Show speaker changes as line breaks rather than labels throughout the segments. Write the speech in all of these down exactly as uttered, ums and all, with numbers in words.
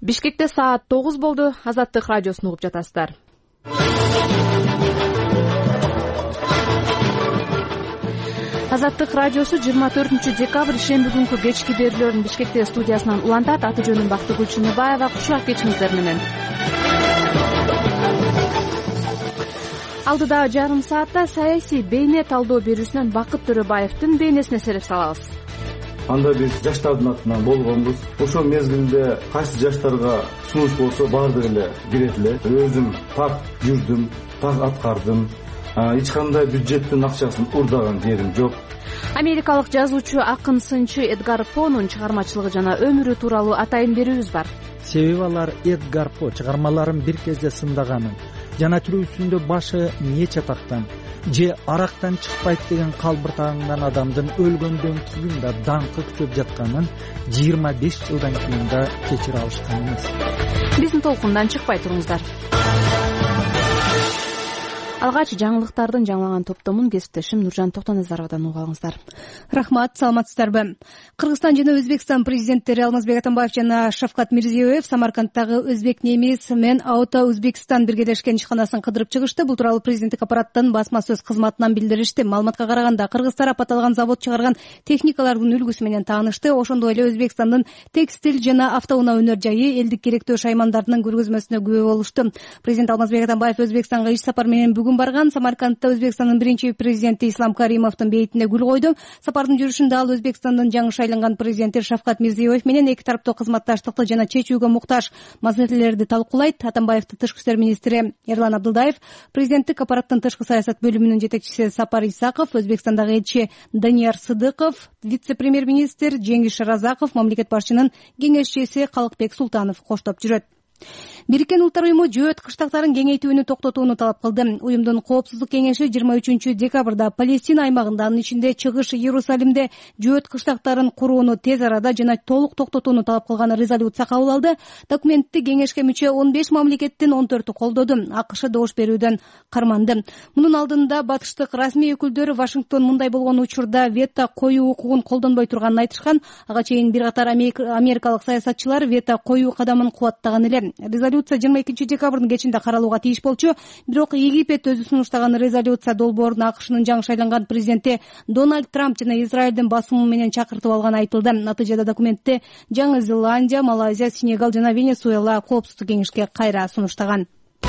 Бишкекте саат тогуз болду. Азаттык радиосун угуп жатасыздар. Азаттык радиосу жыйырма төртүнчү декабрь шемби күнкү кечки берүүлөрүн Бишкекте студиясынан улантат. Аты жөнүм Бактыгүл Чыныбаева. Кушак кечиңиздер менен. Алдыда жарым саатта саясий бейне талдоо берүүсүнөн Бакыт Төрөбаевдин бейнесине сереп салабыз.
Анда биз жаштардын атынан болгонбуз. Ошол мезгилде кайсы жаштарга сунуш болсо баардыгы эле кирет эле. Өзүм так жүрдүм, так аткардым. Эч кандай бюджеттин акчасын урдаган жерим жок.
Америкалык жазуучу, акын, сынчы Эдгар Понун чыгармачылыгы жана өмүрү тууралуу атайын берүүбүз бар.
Себеби алар Эдгар По чыгармаларын бир кезде сындаганын жана тирүүсүндө башы эмне чатактан же арактан чыкпайт деген калбыртаган адамдын өлгөндөн кийин да даңкы күчөп жатканын жыйырма беш жылдан кийин да кечире алышкан эмес.
Биздин толкундан чыкпай туруңуздар. Алгач жаңылыктардын жаңылаган топтомун кесиптешим Нуржан Токтоназаровадан угуп алыңыздар.
Рахмат, саламатсыздарбы? Кыргызстан жана Өзбекстан президенттери Алмазбек Атамбаев жана Шавкат Мирзиёев Самаркандтагы Өзбек немис мен Ауто Өзбекстан биргелешкен ишканасын кыдырып чыгышты. Бул тууралуу президенттик аппараттын басма сөз кызматынан билдиришти. Маалыматка караганда, кыргыз тарап аталган завод чыгарган техникалардын үлгүсү менен таанышты. Ошондой эле Өзбекстандын текстиль жана автоунаа өнөр жайы элдик керектөө шаймандардын көргөзмөсүнө күбө болушту. Президент Алмазбек Атамбаев Өзбекстанга иш сапар менен бүгүн барган. Самаркандта Өзбекстандын биринчи президенти Ислам Каримовдун бейитине гүл койду. Сапардын жүрүшүндө ал Өзбекстандын жаңы шайланган президенти Шавкат Мирзиёев менен эки тараптуу кызматташтыкты жана чечүүгө муктаж маселелерди талкуулайт. Атамбаевдин тышкы иштер министри Эрлан Абдылдаев, президенттик аппараттын тышкы саясат бөлүмүнүн жетекчиси Сапар Исаков, Өзбекстандагы элчи Данияр Сыдыков, вице-премьер-министр Жеңиш Разаков, мамлекет башчынын кеңешчиси Калыкбек Султанов коштоп жүрөт. Бириккен Улуттар уюму жөөт кыштактарын кеңейтүүнү токтотууну талап кылды. Уюмдун коопсуздук кеңеши жыйырма үчүнчү декабрда Палестина аймагында, анын ичинде Чыгыш Иерусалимде жөөт кыштактарын курууну тез арада жана толук токтотууну талап кылган резолюция кабыл алды. Документти кеңешке мүчө он беш мамлекеттин он төртү колдоду. АКШ добуш берүүдөн карманды. Мунун алдында батыштык расмий өкүлдөрү Вашингтон мындай болгон учурда вето коюу укугун колдонбой турганын айтышкан. Ага чейин бир катар америкалык саясатчылар вето коюу кадамын кубаттаган эле. Резолюция жыйырма экинчи декабрдын кечинде каралууга тийиш болчу. Бирок Египет өзү сунуштаган резолюция долбоорун АКШнын жаңы шайланган президенти Дональд Трамп жана Израилдин басымы менен чакыртып алганы айтылды. Натыйжада документти Жаңы Зеландия, Малайзия, Сенегал жана Венесуэла коопсуздук кеңешке кайра сунуштаган.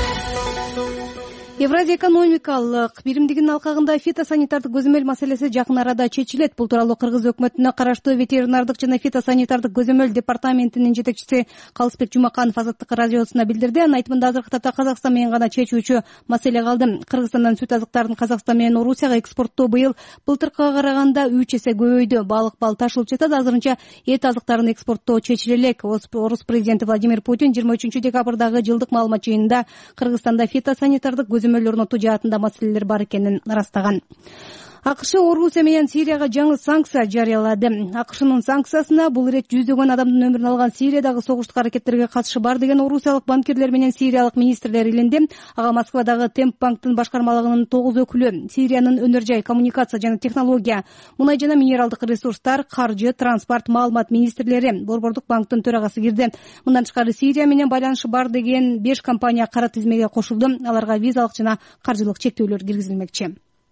Евразия экономикалык биримдигинин алкагында фитосанитардык көзөмөл маселеси жакын арада чечилет. Бул тууралуу Кыргыз өкмөтүнө караштуу ветеринардык жана фитосанитардык көзөмөл департаментинин жетекчиси Калысбек Жумаканов Азаттык радиосуна билдирди. Анын айтымында азыркы тапта Казакстан менен гана чечүүчү маселе калды. Кыргызстандан сүт азыктарын Казакстан менен Орусияга экспорттоо быйыл былтыркыга караганда үч эсе көбөйдү. Балык бал ташылып жатат. Азырынча эт азыктарын экспорттоо чечиле элек. Орус президенти Владимир Путин жыйырма үчүнчү декабрдагы жылдык маалымат жыйынында Кыргызстанда фитосанитардык көзөмөлдөр отуу жаатында маселелер бар экенин ырастаган. АКШ Орусия менен Сирияга жаңы санкция жарыялады. АКШнын санкциясына бул ирет жүздөгөн адамдын өмүрүн алган Сириядагы согуштук аракеттерге катышы бар деген орусиялык банкирлер менен сириялык министрлер илинди. Ага Москвадагы Темп банктын башкармалыгынын тогуз өкүлү, Сириянын өнөр жай, коммуникация жана технология, мунай жана минералдык ресурстар, каржы, транспорт, маалымат министрлери, Борбордук банктын төрагасы кирди. Мындан тышкары Сирия менен байланышы бар деген беш компания кара тизмеге кошулду. Аларга визалык жана каржылык чектөөлөр киргизилмекчи.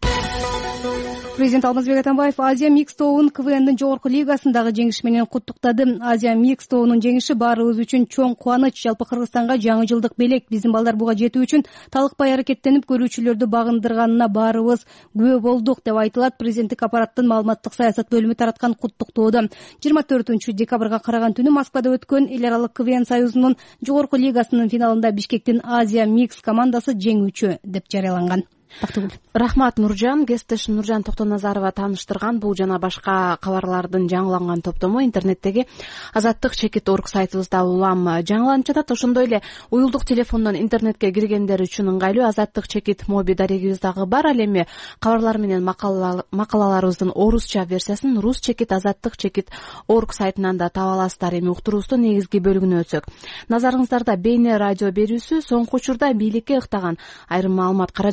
Президент Алмазбек Атамбаев Азия Микс тоонун КВНдин жогорку лигасындагы жеңиши менен куттуктады. Азия Микс тоонун жеңиши баарыбыз үчүн чоң кубаныч. Жалпы Кыргызстанга жаңы жылдык белек. Биздин балдар буга жетүү үчүн талыкпай аракеттенип көрүүчүлөрдү багындырганына баарыбыз күбө болдук деп айтылат президенттик аппараттын маалыматтык саясат бөлүмү тараткан куттуктоодо. жыйырма төртүнчү декабрга караган түнү Москвада өткөн эл аралык КВН союзунун жогорку лигасынын финалында Бишкектин Азия Микс командасы жеңүүчү деп жарыяланган.
Рахмат, Нуржан. Кесиптешим Нуржан Токтоназарова тааныштырган бул жана башка кабарлардын жаңыланган топтому интернеттеги Азаттык чекит орг сайтыбызда улам жаңыланып жатат. Ошондой эле уюлдук телефондон интернетке киргендер үчүн ыңгайлуу Азаттык чекит моби дарегибиздагы бар. Ал эми кабарлар менен макалаларыбыздын орусча версиясын рус чекит Азаттык чекит орг сайтынан да таба аласыздар. Эми уктуруубуздун негизги бөлүгүнө өтсөк, назарыңыздарда бейне радио берүүсү соңку учурда бийликке ыктаган айрым маалымат каражаттары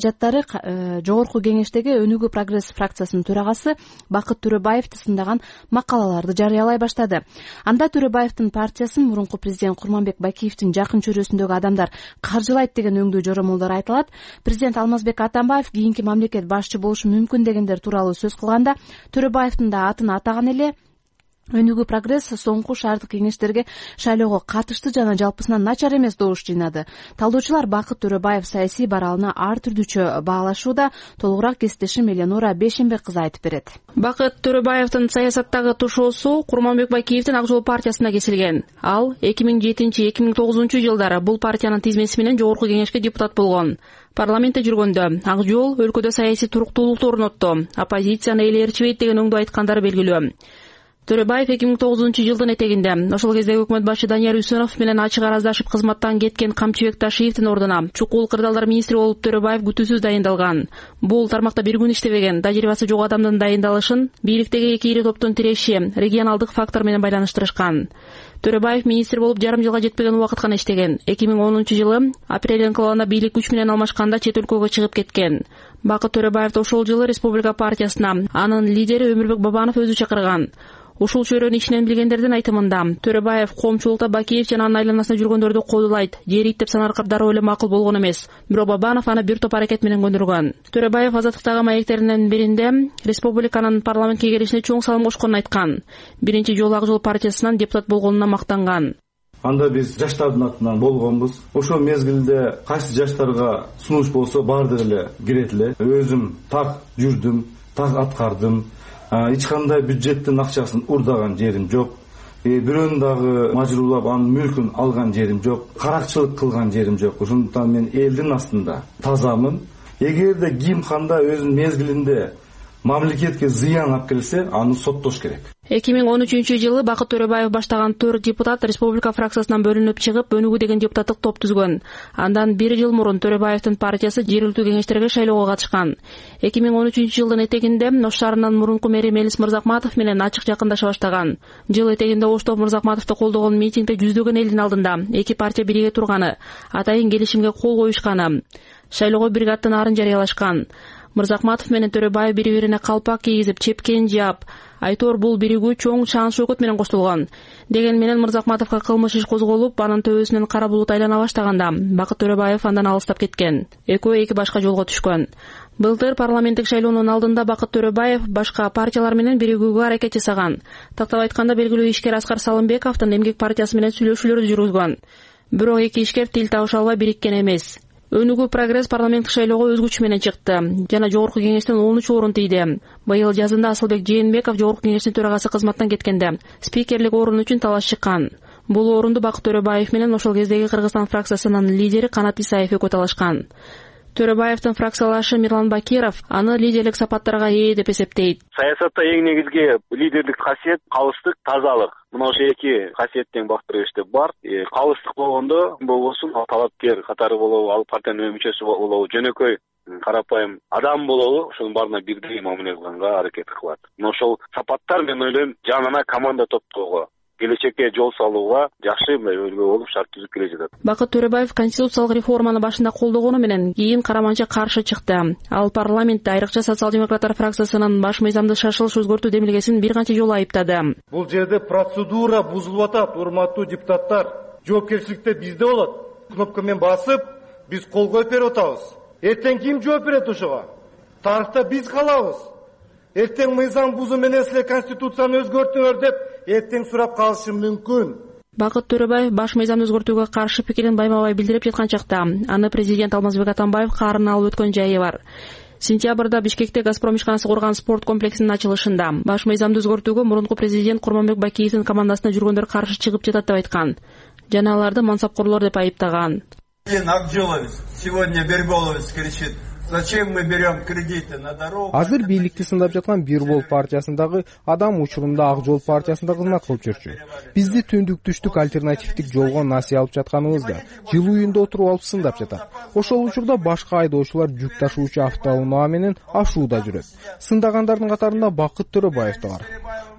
жогорку кеңештеги Өнүгүү прогресс фракциясынын төрагасы Бакыт Төрөбаевди сындаган макалаларды жарыялай баштады. Анда Төрөбаевдин партиясын мурунку президент Курманбек Бакиевдин жакын чөйрөсүндөгү адамдар каржылайт деген өңдүү жоромолдор айтылат. Президент Алмазбек Атамбаев кийинки мамлекет башчы болушу мүмкүн дегендер тууралуу сөз кылганда Төрөбаевдин да атын атаган эле. Өнүгүү прогресс соңку шаардык кеңештерге шайлоого катышты жана жалпысынан начар эмес добуш жыйнады. Талдоочулар Бакыт Төрөбаев саясий баралына ар түрдүүчө баалашууда. Толугураак кесиптешим Эленора Бешенбек кызы айтып берет.
Бакыт Төрөбаевдин саясаттагы тушоосу Курманбек Бакиевдин Ак Жол партиясына кесилген. Ал эки миң жетинчи эки миң тогузунчу жылдары бул партиянын тизмеси менен жогорку кеңешке депутат болгон. Парламентте жүргөндө Ак Жол өлкөдө саясий туруктуулукту орнотту. Оппозицияны эле ээрчибейт деген өңдү айткандары белгилүү. Төрөбаев эки миң тогузунчу жылдын этегинде ошол кездеги өкмөт башчы Данияр Үсөнов менен ачык араздашып кызматтан кеткен Камчыбек Ташиевдин ордуна чукул кырдаалдар министри болуп Төрөбаев күтүүсүз дайындалган. Бул тармакта бир күн иштебеген, тажрыйбасы жок адамдын дайындалышын бийликтеги эки ири топтун тиреши регионалдык фактор менен байланыштырышкан. Төрөбаев министр болуп жарым жылга жетпеген убакыт гана иштеген. эки миң онунчу жылы апрель энкалабында бийлик күч менен алмашканда чет өлкөгө чыгып кеткен. Бакыт Төрөбаев ошол жылы Республика партиясына анын лидери Өмүрбек Бабанов өзү чакырган. Ушул чөйрөнү ичинен билгендердин айтымында Төрөбаев коомчулукта Бакиев жана анын айланасына жүргөндөрдү колдойт, жерийт деп санаркап дароо эле макул болгон эмес. Бирок Бабанов аны бир топ аракет менен көндүргөн. Төрөбаев азаттыктагы маектеринин биринде республиканын парламентке келишине чоң салым кошконун айткан. Биринчи жолу Ак Жол партиясынан депутат болгонуна мактанган.
Анда биз жаштардын атынан болгонбуз. Ошол мезгилде кайсы жаштарга сунуш болсо баардыгы эле кирет эле. Өзүм так жүрдүм, так аткардым. Эч кандай бюджеттин акчасын урдаган жерим жок. Бирөөнүн дагы мажбурлап анын мүлкүн алган жерим жок. Каракчылык кылган жерим жок. Ошондуктан мен элдин астында тазамын. Эгерде ким кандай өзүнүн мезгилинде мамлекетке зыян алып келсе, аны соттош керек.
эки миң он үчүнчү жылы Бакыт Төрөбаев баштаган төрт депутат республика фракциясынан бөлүнүп чыгып, Өнүгүү деген депутаттык топ түзгөн. Андан бир жыл мурун Төрөбаевдин партиясы жергиликтүү кеңештерге шайлоого катышкан. эки миң он үчүнчү жылдын этегинде Ош шаарынын мурунку мэри Мелис Мырзакматов менен ачык жакындаша баштаган. Жыл этегинде Ошто Мырзакматовду колдогон митингде жүздөгөн элдин алдында эки партия бирге турганы, атайын келишимге кол коюшканы, шайлоого бир аттын арын жарыялашкан. Мырзакматов менен Төрөбаев бири-бирине калпак кийгизип, чепкен жаап, айтор бул биригүү чоң шан шөкөт менен коштолгон. Деген менен Мырзакматовго кылмыш иш козголуп, анын төбөсүнөн кара булут айлана баштаганда Бакыт Төрөбаев андан алыстап кеткен. Экөө эки башка жолго түшкөн. Былтыр парламенттик шайлоонун алдында Бакыт Төрөбаев башка партиялар менен биригүүгө аракет жасаган. Тактап айтканда белгилүү ишкер Аскар Салымбековдун Эмгек партиясы менен сүйлөшүүлөрдү жүргүзгөн. Бирок эки ишкер тил табыша албай бириккен эмес. Өнүгүү прогресс парламенттик шайлоого өз күчү менен чыкты жана жогорку кеңештен онунчу орун тийди. Быйыл жазында Асылбек Жээнбеков жогорку кеңештин төрагасы кызматтан кеткенде спикерлик орун үчүн талаш чыккан. Бул орунду Бакыт Төрөбаев менен ошол кездеги Кыргызстан фракциясынын лидери Канат Исаев экөө талашкан. Төрөбаевдин фракциялашы Мирлан Бакиров аны лидерлик сапаттарга ээ деп эсептейт.
Саясатта эң негизги лидерлик касиет калыстык, тазалык. Мына ошо эки касиеттен бактырып иштеп бар. Калыстык болгондо болбосун, талапкер катары болобу, ал партиянын мүчөсү болобу, жөнөкөй карапайым адам болобу, ошонун баарына бирдей мамиле кылганга аракет кылат. Мына ошол сапаттар мен ойлойм жанына команда топтоого, келечекке жол салууга жакшы өлгө болуп шарт түзүп келе жатат.
Бакыт Төрөбаев конституциялык реформаны башында колдогону менен кийин караманча каршы чыкты. Ал парламентте айрыкча социал-демократтар фракциясынын баш мыйзамды шашылыш өзгөртүү демилгесин бир канча жолу айыптады.
Бул жерде процедура бузулуп атат, урматтуу депутаттар. Жоопкерчиликте бизде болот. Кнопка менен басып, биз кол коюп берип атабыз. Эртең ким жооп берет ошого? Тарыхта биз калабыз. Эртең мыйзам бузуу менен силер конституцияны өзгөртүңөр деп эртең сурап калышы мүмкүн.
Бакыт Төрөбаев баш мыйзамды өзгөртүүгө каршы пикирин байма-бай билдирип жаткан чакта аны президент Алмазбек Атамбаев каарына алып өткөн жайы бар. Сентябрда Бишкекте Газпром ишканасы курган спорт комплексинин ачылышында баш мыйзамды өзгөртүүгө мурунку президент Курманбек Бакиевдин командасына жүргөндөр каршы чыгып жатат деп айткан. Жана аларды мансапкорлор деп айыптаган.
Акжоловец, сегодня Берголовец кричит: зачем мы берем кредиты на дорогу?
Азыр бийликти сындап жаткан Бирбол партиясындагы адам учурунда Ак Жол партиясында кызмат кылып жүрчү. Бизди түндүк түштүк альтернативдик жолго насый алып жатканыбызда жыл уюнда отуруп алып сындап жатат. Ошол учурда башка айдоочулар жүк ташуучу автоунаа менен ашууда жүрөт. Сындагандардын катарында Бакыт Төрөбаев да бар.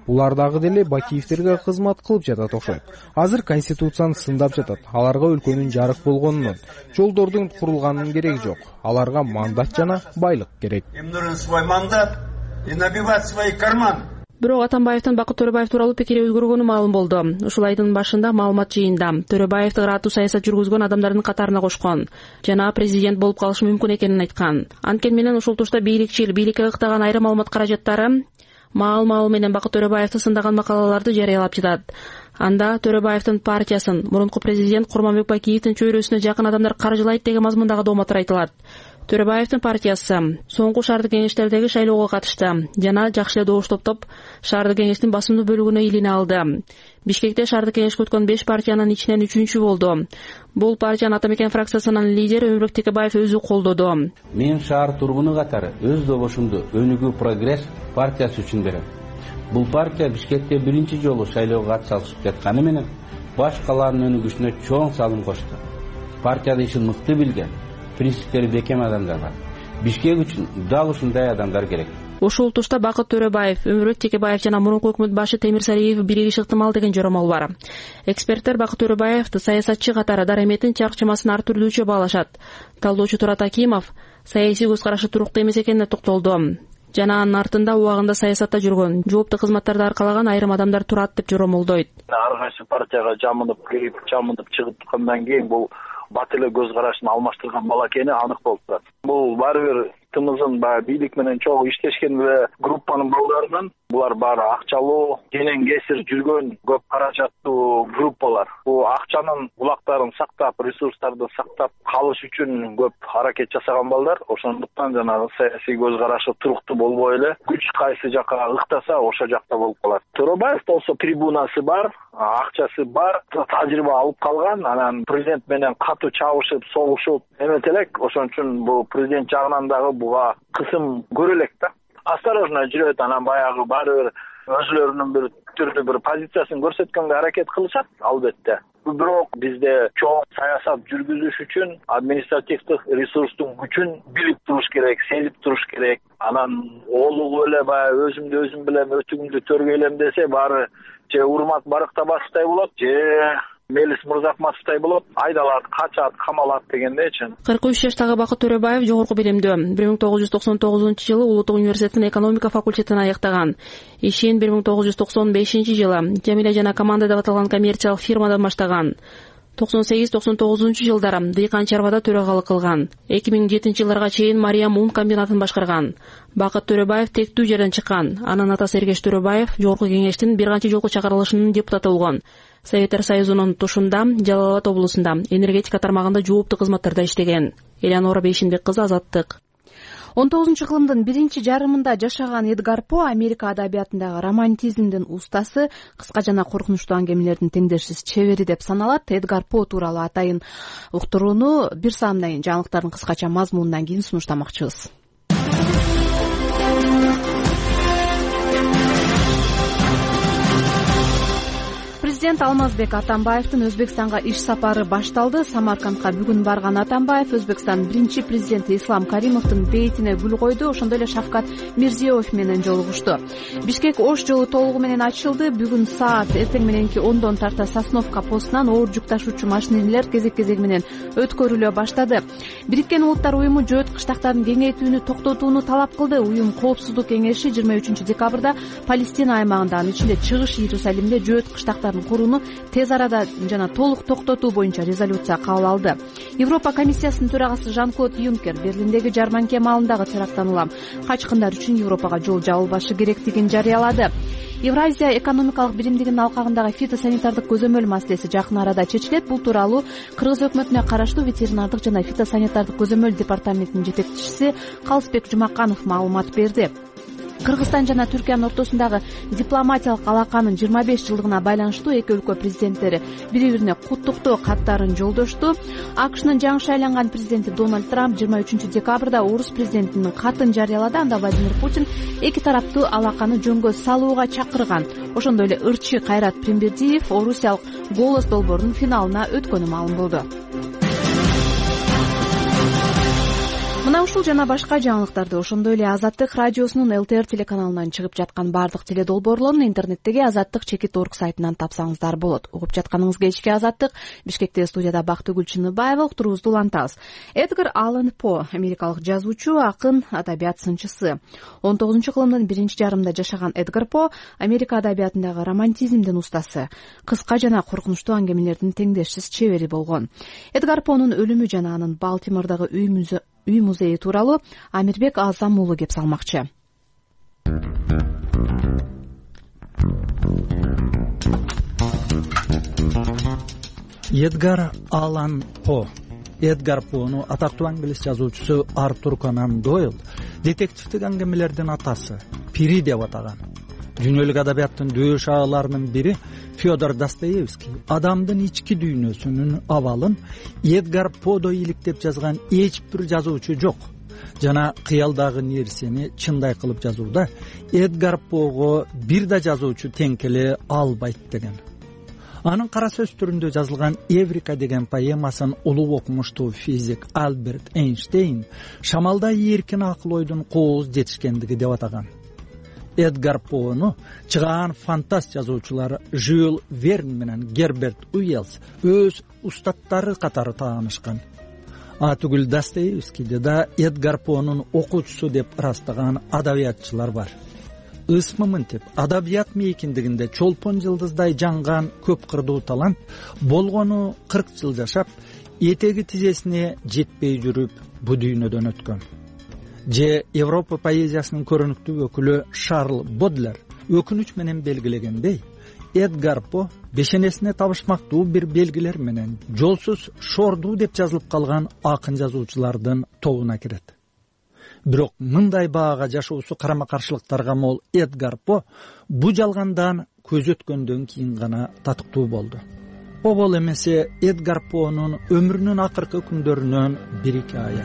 булар дагы деле Бакиевтерге кызмат кылып жатат окшойт. Азыр конституцияны сындап жатат. Аларга өлкөнүн жарык болгонунун, жолдордун курулганынын кереги жок. Аларга мандат жана байлык керек.
Им нужен свой мандат и набивать свои карманы.
Бирок Атамбаевдин Бакыт Төрөбаев тууралуу пикири өзгөргөнү маалым болду. Ушул айдын башында маалымат жыйында Төрөбаевди ыраттуу саясат жүргүзгөн адамдардын катарына кошкон жана президент болуп калышы мүмкүн экенин айткан. Анткени менен ушул тушта бийликчил, бийликке ыктаган айрым маалымат каражаттары маал-маал менен Бакыт Төрөбаевди сындаган макалаларды жарыялап жатат. Анда Төрөбаевдин партиясын мурунку президент Курманбек Бакиевдин чөйрөсүнө жакын адамдар каржылайт деген мазмундагы дооматтар айтылат. Төрөбаевдин партиясы соңку шаардык кеңештердеги шайлоого катышты жана жакшы эле добуш топтоп шаардык кеңештин басымдуу бөлүгүнө илине алды. Бишкекте шаардык кеңешке өткөн беш партиянын ичинен үчүнчү болду. Бул партиянын Ата Мекен фракциясынын лидери Өмүрбек Текебаев өзү колдоду.
Мен шаар тургуну катары өз добушумду Өнүгүү Прогресс партиясы үчүн берем. Бул партия Бишкекте биринчи жолу шайлоого катыша алышып жатканы менен баш калаанын өнүгүшүнө чоң салым кошту. Партияда ишин мыкты билген, принциптери бекем адамдар бар. Бишкек үчүн дал ушундай адамдар керек.
Ушул тушта Бакыт Төрөбаев, Өмүрбек Текебаев жана мурунку өкмөт башы Темир Сариев биригиши ыктымал деген жоромол бар. Эксперттер Бакыт Төрөбаевди саясатчы катары дараметин чак-чамасын ар түрлүүчө баалашат. Талдоочу Турат Акимов саясий көз карашы туруктуу эмес экенине токтолду. Жана анын артында убагында саясатта жүргөн, жооптуу кызматтарды аркалаган айрым адамдар турат деп жоромолдойт.
Ар кайсы партияга жамынып кирип, жамынып чыгып аткандан кийин бул бат эле көз карашын алмаштырган бала экени анык болуп турат. Бул баары бир тымызын баягы бийлик менен чогуу иштешкен эле группанын балдарынан, булар баары акчалуу, кенен кесир жүргөн көп каражаттуу группалар. Бул акчанын булактарын сактап, ресурстарды сактап калыш үчүн көп аракет жасаган балдар. Ошондуктан жанагы саясий көз карашы туруктуу болбой эле күч кайсы жакка ыктаса, ошол жакта болуп калат. Төрөбаев болсо трибунасы бар, акчасы бар, тажрыйба алып калган, анан президент менен катуу чабышып, согушуп эмет элек. Ошон үчүн бул президент жагынан дагы буга кысым көрө элек да. Осторожно жүрөт, анан баягы баары бир өзүлөрүнүн бир түрдүү бир позициясын көрсөткөнгө аракет кылышат, албетте. Бирок бизде чоң саясат жүргүзүш үчүн административдик ресурстун күчүн билип туруш керек, сезип туруш керек. Анан олугу эле баягы өзүмдү өзүм билем, өтүгүмдү төргөйлөм десе баары же Урмат Барыктабаевтай болот, же Мелис Мырзахматовтай болот, айдалат, качат, камалат дегендейчи.
кырк үч жаштагы Бакыт Төрөбаев жогорку билимдүү. бир миң тогуз жүз токсон тогузунчу жылы Улуттук университеттин экономика факультетин аяктаган. Ишин бир миң тогуз жүз токсон бешинчи жылы Жамиля жана команда деп аталган коммерциялык фирмадан баштаган. токсон сегиз токсон тогузунчу жылдары Дыйкан чарбада төрагалык кылган. эки миң жетинчи жылдарга чейин Мариям ун комбинатын башкарган. Бакыт Төрөбаев тектүү жерден чыккан. Анын атасы Эргеш Төрөбаев жогорку кеңештин бир канча жолку чакырылышынын депутаты болгон. Советтер Союзунун тушунда, Жалал Абад облусунда энергетика тармагында жооптуу кызматтарда иштеген. Элеонора Бейшинбек кызы, Азаттык.
он тогузунчу кылымдын биринчи жарымында жашаган Эдгар По Америка адабиятындагы романтизмдин устасы, кыска жана коркунучтуу аңгемелердин теңдешсиз чебери деп саналат. Эдгар По тууралуу атайын уктурууну бир саамдан кийин жаңылыктардын кыскача мазмунунан кийин сунуштамакчыбыз. Президент Алмазбек Атамбаевдин Өзбекстанга иш сапары башталды. Самаркандка бүгүн барган Атамбаев Өзбекстан биринчи президенти Ислам Каримовдун бейитине гүл койду. Ошондой эле Шавкат Мирзиёев менен жолугушту. Бишкек Ош жолу толугу менен ачылды. Бүгүн саат эртең мененки ондон тарта Сосновка постунан оор жүк ташуучу машинелер кезек-кезеги менен өткөрүлө баштады. Бириккен Улуттар уюму жөөт кыштактарын кеңейтүүнү токтотууну талап кылды. Уюм Коопсуздук кеңеши жыйырма үчүнчү декабрда Палестина аймагында, анын ичинде Чыгыш Иерусалимде жөөт кыштактарын курууну тез арада жана толук токтотуу боюнча резолюция кабыл алды. Европа комиссиясынын төрагасы Жан-Клод Юнкер Берлиндеги жарманке маалындагы теракттан улам качкындар үчүн Европага жол жабылбашы керектигин жарыялады. Евразия экономикалык биримдигинин алкагындагы фитосанитардык көзөмөл маселеси жакын арада чечилет. Бул тууралуу Кыргыз өкмөтүнө караштуу ветеринардык жана фитосанитардык көзөмөл департаментинин жетекчиси Калысбек Жумаканов маалымат берди. Кыргызстан жана Түркиянын ортосундагы дипломатиялык алаканын жыйырма беш жылдыгына байланыштуу эки өлкө президенттери бири-бирине куттуктоо каттарын жолдошту. АКШнын жаңы шайланган президенти Дональд Трамп жыйырма үчүнчү декабрда орус президентинин катын жарыялады. Анда Владимир Путин эки тараптуу алаканы жөнгө салууга чакырган. Ошондой эле ырчы Кайрат Прембердиев орусиялык Голос долбоорунун финалына өткөнү маалым болду. мына ушул жана башка жаңылыктарды ошондой эле Азаттык радиосунун эл тэ эр телеканалынан чыгып жаткан бардык теледолбоорлорун интернеттеги азаттык чекит орг сайтынан тапсаңыздар болот. Угуп жатканыңыз кечки Азаттык. Бишкекте студияда Бактыгүл Чыныбаева, уктуруубузду улантабыз. Эдгар Аллан По, америкалык жазуучу, акын, адабият сынчысы. он тогузунчу кылымдын биринчи жарымында жашаган Эдгар По Америка адабиятындагы романтизмдин устасы, кыска жана коркунучтуу аңгемелердин теңдешсиз чебери болгон. Эдгар Понун өлүмү жана анын Балтимордогу үй үй музейи тууралуу Амирбек Азам уулу кеп салмакчы.
Эдгар Аллан По. Эдгар Пону атактуу англис жазуучусу Артур Конан Дойл детективдик аңгемелердин атасы, пири деп атаган. Дүйнөлүк адабияттын дөш ааларынын бири Федор Достоевский адамдын ички дүйнөсүнүн абалын Эдгар Подой иликтеп жазган эч бир жазуучу жок. Жана кыялдагы нерсени чындай кылып жазууда Эдгар Пого бир да жазуучу тең келе албайт деген. Анын кара сөз түрүндө жазылган Эврика деген поэмасын улуу окумуштуу физик Альберт Эйнштейн шамалда эркин акыл ойдун кооз жетишкендиги деп атаган. Эдгар Пону чыгаан фантаст жазуучулар Жюль Верн менен Герберт Уэллс өз устаттары катары таанышкан. А түгүл Достоевскийде да Эдгар Понун окуучусу деп ырастаган адабиятчылар бар. Ысмы мынтип адабият мейкиндигинде чолпон жылдыздай жанган көп кырдуу талант болгону кырк жыл жашап, этеги тизесине жетпей жүрүп бу дүйнөдөн өткөн. Же Европа поэзиясынын көрүнүктүү өкүлү Шарл Бодлер өкүнүч менен белгилегендей, Эдгар По бешенесине табышмактуу бир белгилер менен жолсуз шордуу деп жазылып калган акын жазуучулардын тобуна кирет. Бирок мындай баага жашоосу карама каршылыктарга мол Эдгар По бу жалгандан көз өткөндөн кийин гана татыктуу болду. Обол эмесе Эдгар Понун өмүрүнүн акыркы күндөрүнөн бир хикая.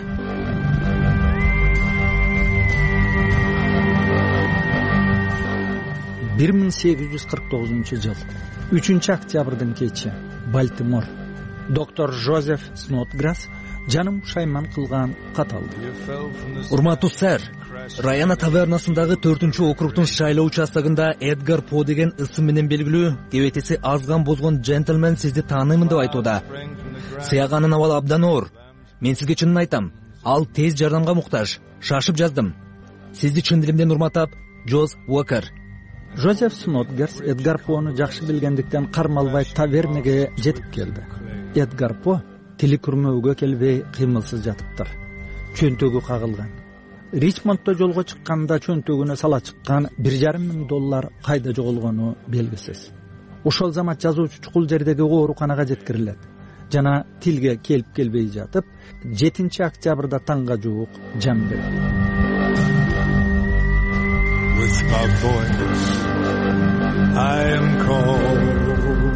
бир миң сегиз жүз кырк тогузунчу жыл үчүнчү октябрдын кечи Балтимор. Доктор Жозеф Снотграсс жаным шайман кылган кат алды.
Урматтуу сэр, Райана тавернасындагы төртүнчү округдун шайлоо участогунда Эдгар По деген ысым менен белгилүү кебетеси азган бозгон джентльмен сизди тааныймын деп айтууда. Сыяганын абалы абдан оор. Мен сизге чынын айтам, ал тез жардамга муктаж. Шашып жаздым. Сизди чын дилимден урматтап, Джоз Уокер.
Жозеф Снотграсс Эдгар Пону жакшы билгендиктен кармалбай тавернеге жетип келди. Эдгар По тили күрмөөгө келбей кыймылсыз жатыптыр. Чөнтөгү кагылган. Ричмонддо жолго чыкканда чөнтөгүнө сала чыккан бир жарым миң доллар кайда жоголгону белгисиз. Ошол замат жазуучу чукул жердеги ооруканага жеткирилет. Жана тилге келип келбей жатып, жетинчи октябрда таңга жуук жан берди.
With my voice, I am calling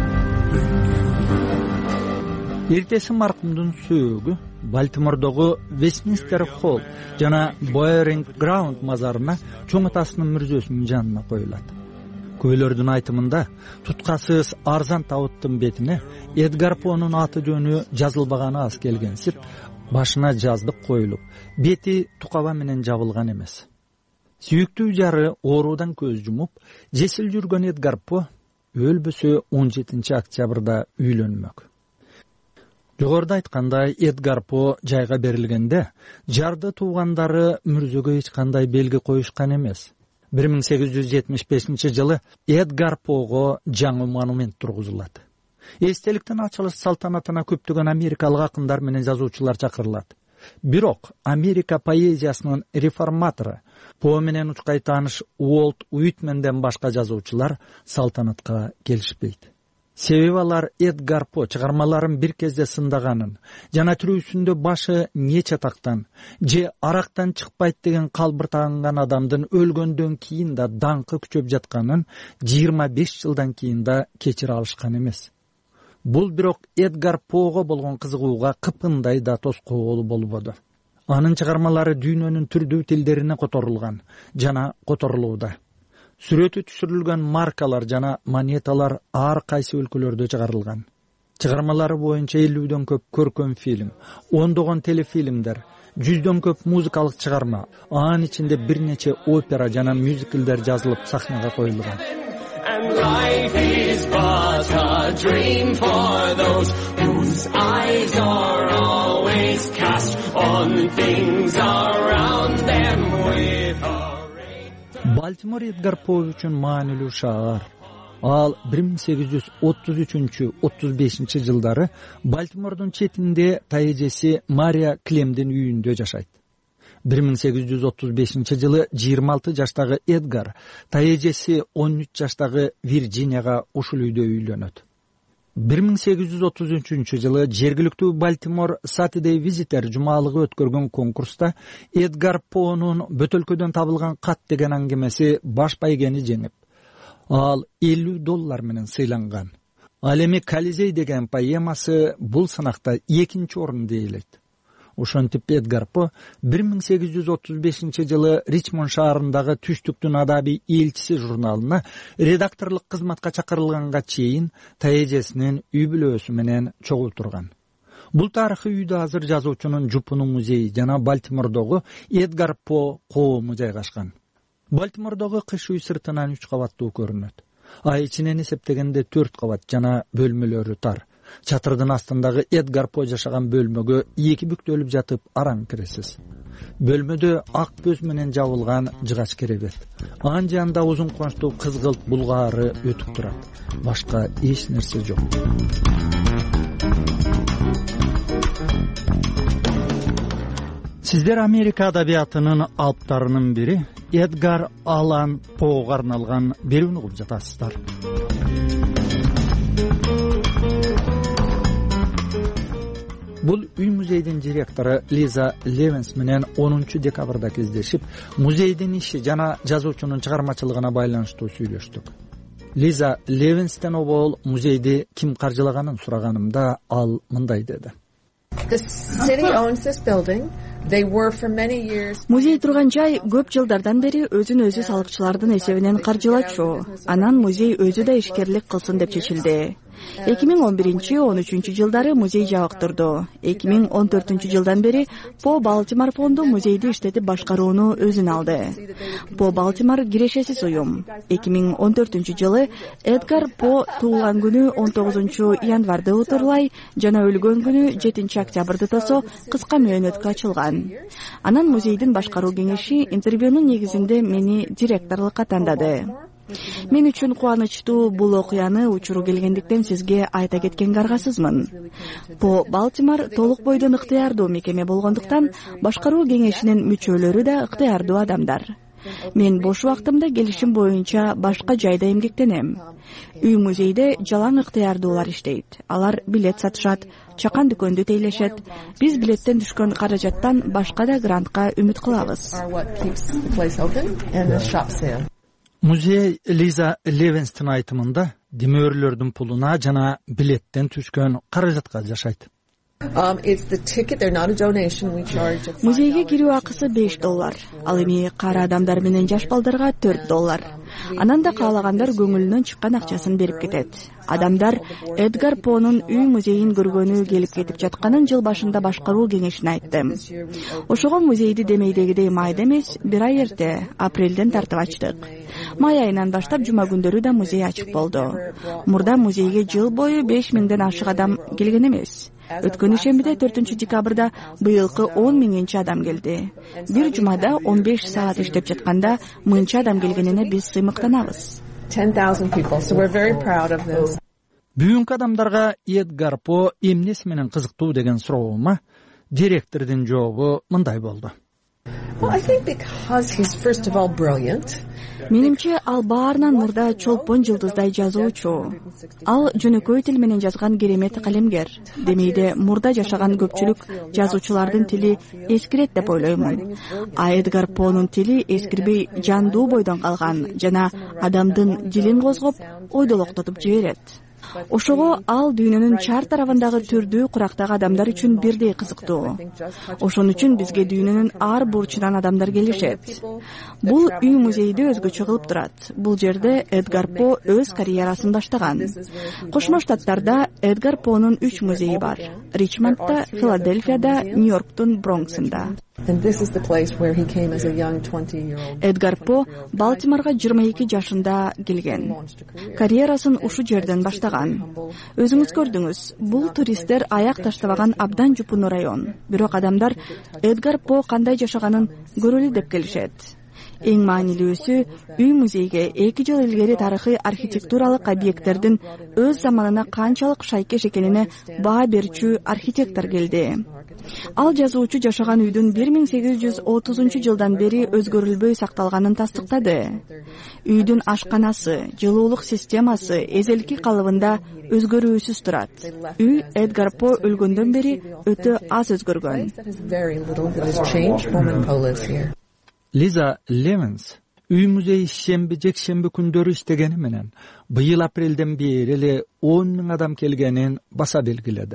you.
Эртеси маркумдун сөөгү Балтимордогу Вестминстер Холл жана Боеринг Граунд мазарына чоң атасынын мүрзөсүнүн жанына коюлат. Күбөлөрдүн айтымында туткасыз арзан табыттын бетине Эдгар Понун аты жөнү жазылбаганы аз келгенсип, башына жаздык коюлуп, бети тукаба менен жабылган эмес. Сүйүктүү жары оорудан көз жумуп, жесил жүргөн Эдгар По өлбөсө он жетинчи октябрда үйлөнмөк. Жогоруда айткандай, Эдгар По жайга берилгенде жарды туугандары мүрзөгө эч кандай белги коюшкан эмес. бир миң сегиз жүз жетимиш бешинчи жылы Эдгар Пого жаңы монумент тургузулат. Эстеликтин ачылыш салтанатына көптөгөн америкалык акындар менен жазуучулар чакырылат. Бирок Америка поэзиясынын реформатору По менен учкай тааныш Уолт Уитменден башка жазуучулар салтанатка келишпейт. Себеби алар Эдгар По чыгармаларын бир кезде сындаганын жана тирүүсүндө башы не чатактан же арактан чыкпайт деген калбыр тагынган адамдын өлгөндөн кийин да даңкы күчөп жатканын жыйырма беш жылдан кийин да кечире алышкан эмес. Бул бирок Эдгар Пого болгон кызыгууга кыпындай да тоскоолу болбоду. Анын чыгармалары дүйнөнүн түрдүү тилдерине которулган жана которулууда. Сүрөтү түшүрүлгөн маркалар жана монеталар ар кайсы өлкөлөрдө чыгарылган. Чыгармалары боюнча элүүдөн көп көркөм фильм, ондогон телефилмдер, жүздөн көп музыкалык чыгарма, анын ичинде бир нече опера жана мюзиклдер жазылып сахнага коюлган.
And life is but a dream for those whose eyes are always cast on things around them with a...
Балтимор Эдгар По үчүн маанилүү шаар. Ал бир миң сегиз жүз отуз үчүнчү отуз бешинчи жылдары Балтимордун четинде тайэжеси Мария Клемдин үйүндө жашайт. бир миң сегиз жүз отуз бешинчи жылы жыйырма алты жаштагы Эдгар тайэжеси он үч жаштагы Вирджинияга ушул үйдө үйлөнөт. бир миң сегиз жүз отуз үчүнчү жылы жергиликтүү Балтимор Saturday Visitor жумалыгы өткөргөн конкурста Эдгар По'нун бөтөлкөдөн табылган кат деген аңгемеси баш байгени жеңип, ал элүү доллар менен сыйланган. Ал эми Колизей деген поэмасы бул сынакта экинчи орунду ээлейт. Ошентип Эдгар По бир миң сегиз жүз отуз бешинчи жылы Ричмонд шаарындагы Түштүктүн адабий элчиси журналына редакторлук кызматка чакырылганга чейин тайэжесинин үй бүлөсү менен чогуу турган. Бул тарыхый үйдө азыр жазуучунун жупунун музейи жана Балтимордогу Эдгар По коому жайгашкан. Балтимордогу кыш үй сыртынан үч кабаттуу көрүнөт. Ай ичинен эсептегенде төрт кабат жана бөлмөлөрү тар. Чатырдын астындагы Эдгар По жашаган бөлмөгө эки бүктөлүп жатып араң киресиз. Бөлмөдө ак бөз менен жабылган жыгач керебет. Анын жанында узун кончтуу кызгылт булгаары өтүп турат. Башка эч нерсе жок. Сиздер Америка адабиятынын алыптарынын бири Эдгар Аллан По'га арналган берүүнү угуп жатасыздар. Бул үй музейдин директору Лиза Левинс менен онунчу декабрда кездешип, музейдин иши жана жазуучунун чыгармачылыгына байланыштуу сүйлөштүк. Лиза Левинстен обол музейди ким каржылаганын сураганымда ал мындай деди.
Музей турган жай көп жылдардан бери өзүн өзү салыкчылардын эсебинен каржылачу. Анан музей өзү да ишкерлик кылсын деп чечилди. эки миң он биринчи он үчүнчү жылдары музей жабык турду. эки миң он төртүнчү жылдан бери По Балтимор фонду музейди иштетип башкарууну өзүнө алды. По Балтимор кирешесиз уюм. эки миң он төртүнчү жылы Эдгар По туулган күнү он тогузунчу январды утурлай жана өлгөн күнү жетинчи октябрды тосо кыска мөөнөткө ачылган. Анан музейдин башкаруу кеңеши интервьюнун негизинде мени директорлукка тандады. Мен үчүн кубанычтуу бул окуяны учуру келгендиктен сизге айта кеткенге аргасызмын. По Балтимор толук бойдон ыктыярдуу мекеме болгондуктан башкаруу кеңешинин мүчөлөрү да ыктыярдуу адамдар. Мен бош убактымда келишим боюнча башка жайда эмгектенем. Үй музейде жалаң ыктыярдуулар иштейт. Алар билет сатышат, чакан дүкөндү тейлешет. Биз билеттен түшкөн каражаттан башка да грантка үмүт кылабыз.
Музей Лиза Левинстин айтымында демөрлөрдүн пулуна жана билеттен түшкөн каражатка жашайт.
Музейге кирүү акысы беш доллар. Ал эми кара адамдар менен жаш балдарга төрт доллар. Анан да каалагандар көңүлүнөн чыккан акчасын берип кетет. Адамдар Эдгар По'нун үй музейин көргөнү келип кетип жатканын жыл башында башкаруу кеңешине айтты. Ошого музейди демейдегидей майда эмес, бир ай эрте, апрелден тартып ачтык. Май айынан баштап жума күндөрү да музей ачык болду. Мурда музейге жыл бою беш миңден ашык адам келген эмес. Өткөн ишембиде төртүнчү декабрда быйылкы он миңинчи адам келди. Бир жумада он беш саат иштеп жатканда мынча адам келгенине биз сыймыктанабыз.
Бүгүнкү адамдарга Эдгар По эмнеси менен кызыктуу деген суроома директордун жообу мындай болду.
Менимче ал баарынан мурда чолпон жылдыздай жазуучу. Ал жөнөкөй тил менен жазган керемет калемгер. Демейде мурда жашаган көпчүлүк жазуучулардын тили эскирет деп ойлоймун. А Эдгар По'нун тили эскирбей жандуу бойдон калган жана адамдын дилин козгоп, ойдолоктотуп жиберет. Ошого ал дүйнөнүн чар тарабындагы түрдүү курактагы адамдар үчүн бирдей кызыктуу. Ошон үчүн бизге дүйнөнүн ар бурчунан адамдар келишет. Бул үй музейди өзгөчө кылып турат. Бул жерде Эдгар По өз карьерасын баштаган. Кошмо Штаттарда Эдгар Понун үч музейи бар. Ричмондда, Филадельфияда, Нью-Йорктун Бронксунда. Эдгар По Балтиморго жыйырма эки жашында келген. Карьерасын ушу жерден баштаган. Өзүңүз көрдүңүз, бул туристтер аяк таштабаган абдан жупуну район. Бирок адамдар Эдгар По кандай жашаганын көрөлү деп келишет. Эң маанилүүсү, үй музейге эки жыл илгери тарыхый архитектуралык объекттердин өз заманына канчалык шайкеш экенине баа берчү архитектор келди. Ал жазуучу жашаган үйдүн бир миң сегиз жүз отузунчу жылдан бери өзгөрүлбөй сакталганын тастыктады. Үйдүн ашканасы, жылуулук системасы эзелки калыбында өзгөрүүсүз турат. Үй Эдгар По өлгөндөн бери өтө аз өзгөргөн.
Лиза Левенс үй музей шемби жекшемби күндөрү иштегени менен быйыл апрелден бери эле он миң адам келгенин баса белгиледи.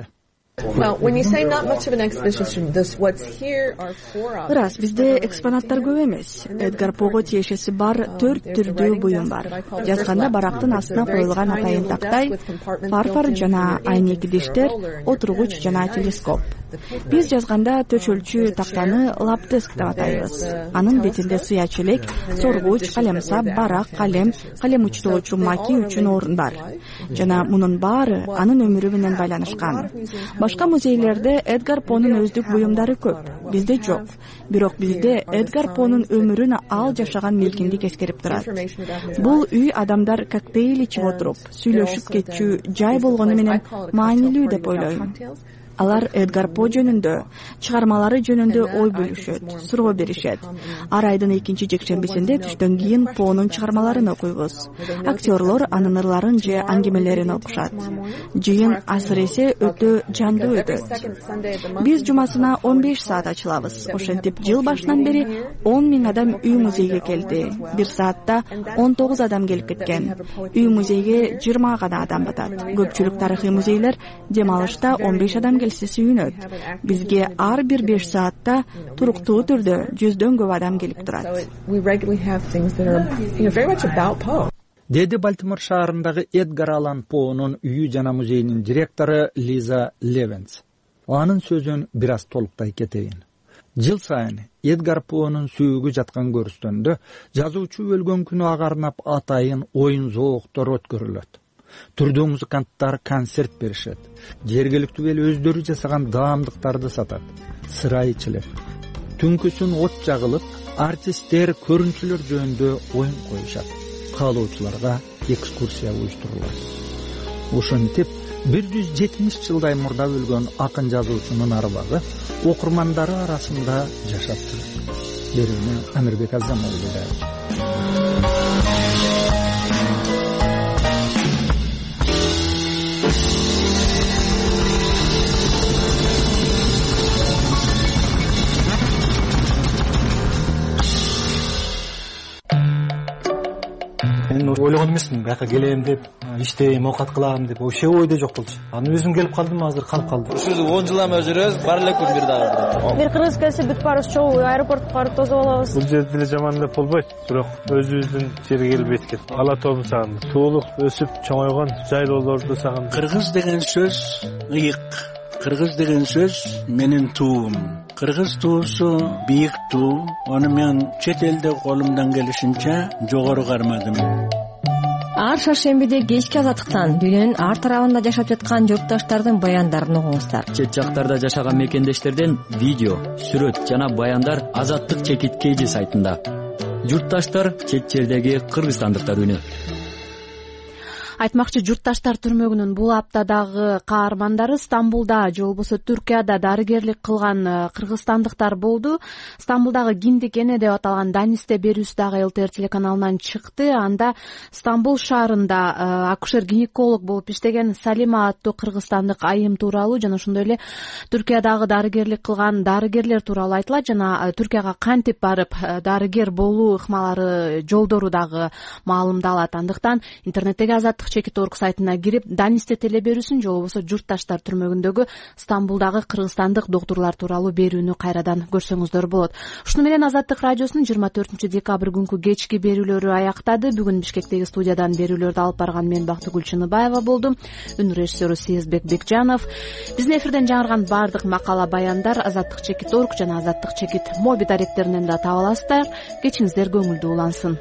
Ырас, бизде экспонаттар көп эмес. Эдгар Пого тиешеси бар төрт түрдүү буюм бар. Жазганда барактын астына коюлган атайын тактай, фарфор жана айнек идиштер, отургуч жана телескоп. Биз жазганда төшөлчү тактаны лаптеск деп атайбыз. Анын бетинде сыя челек, соргуч, калемсап, барак, калем, калем учтоочу маки үчүн орун бар. Жана мунун баары анын өмүрү менен байланышкан. Башка музейлерде Эдгар Понун өздүк буюмдары көп, бизде жок. Бирок бизде Эдгар Понун өмүрүн ал жашаган мелкиндик эскерип турат. Бул үй адамдар коктейль ичип отуруп, сүйлөшүп кетчү жай болгону менен маанилүү деп ойлойм. Алар Эдгар По жөнүндө, чыгармалары жөнүндө ой бөлүшөт, суроо беришет. Ар айдын экинчи жекшембисинде түштөн кийин Понун чыгармаларын окуйбуз. Актерлор анын ырларын же аңгемелерин окушат. Жыйын асыресе өтө жандуу өтөт. Биз жумасына он беш саат ачылабыз. Ошентип жыл башынан бери он миң адам үй музейге келди. Бир саатта он тогуз адам келип кеткен. Үй музейге жыйырма гана адам батат. Көпчүлүк тарыхый музейлер дем алышта он беш адам келсе сүйүнөт. Бизге ар бир беш саатта туруктуу түрдө жүздөн көп адам келип турат.
Деди Балтимор шаарындагы Эдгар Аллан Поунун үйү жана музейинин директору Лиза Левенс. Анын сөзүн бир аз толуктай кетейин. Жыл сайын Эдгар Поунун сүйүгү жаткан көрүстөндө жазуучу өлгөн күнү ага арнап атайын оюн зооктор өткөрүлөт. Түрдүү музыканттар концерт беришет. Жергиликтүү эл өздөрү жасаган даамдыктарды сатат. Сыра ичилет. Түнкүсүн от жагылып, артисттер көрүнчүлөр жөнүндө оюн коюшат. Каалоочуларга экскурсия уюштурулат. Ошентип бир жүз жетимиш жылдай мурда өлгөн акын жазуучунун арбагы окурмандары арасында жашап жүрөт. Берүүнү Амирбек Азамолду дайыр.
Мен ойлогон эмесмин, бияка келем деп, иштейм, оокат кылам деп, ошо ойдо жок болчу. Анан өзүм келип калдым, азыр калып калдым.
Ушул он жыл эме жүрөбүз, бар эле күн бир дагы. Бир кыргыз келсе бүт баарыбыз чогуу аэропортко барып тосуп алабыз.
Бул жерде деле жаман деп болбойт, бирок өзүбүздүн жерге келип эткет. Ала тообу сагын, туулук, өсүп чоңойгон жайлоолорду сагын.
Кыргыз деген сөз ыйык. Кыргыз деген сөз менин туум. Кыргыз туусу бийик туу. Аны мен чет элде колумдан келишинче жогору кармадым.
Ар шаршембиде кечки азаттыктан дүйнөнүн ар тарабында жашап жаткан журтташтардын баяндарын угуңуздар.
Чет жактарда жашаган мекендештерден видео, сүрөт жана баяндар Азаттык чекит кейжи сайтында. Журтташтар чет жердеги кыргызстандыктар үнү.
Айтмакчы, журтташтар түрмөгүнүн бул аптадагы каармандары Стамбулда же болбосо Түркияда дарыгерлик кылган кыргызстандыктар болду. Стамбулдагы Киндик эне деп аталган Данисте берүүсүдагы эл тэ эр телеканалынан чыкты. Анда Стамбул шаарында акушер-гинеколог болуп иштеген Салима аттуу кыргызстандык айым тууралуу жана ошондой эле Түркиядагы дарыгерлик кылган дарыгерлер тууралуу айтылат жана Түркияга кантип барып дарыгер болуу ыкмалары жолдору дагы маалымдалат. Андыктан интернеттеги Азаттык азаттык чекит орг сайтына кирип Данисте теле берүүсүн же болбосо журтташтар түрмөгүндөгү Стамбулдагы кыргызстандык доктурлар тууралуу берүүнү кайрадан көрсөңүздөр болот. Ушуну менен Азаттык радиосунун жыйырма төртүнчү декабрь күнкү кечки берүүлөрү аяктады. Бүгүн Бишкектеги студиядан берүүлөрдү алып барган мен Бактыгүл Чыныбаева болдум. Үн режиссеру Сезбек Бекжанов. Биздин эфирден жаңырган баардык макала баяндар Азаттык чекит орг жана Азаттык чекит моби даректеринен да таба аласыздар. Кечиңиздер көңүлдүү улансын.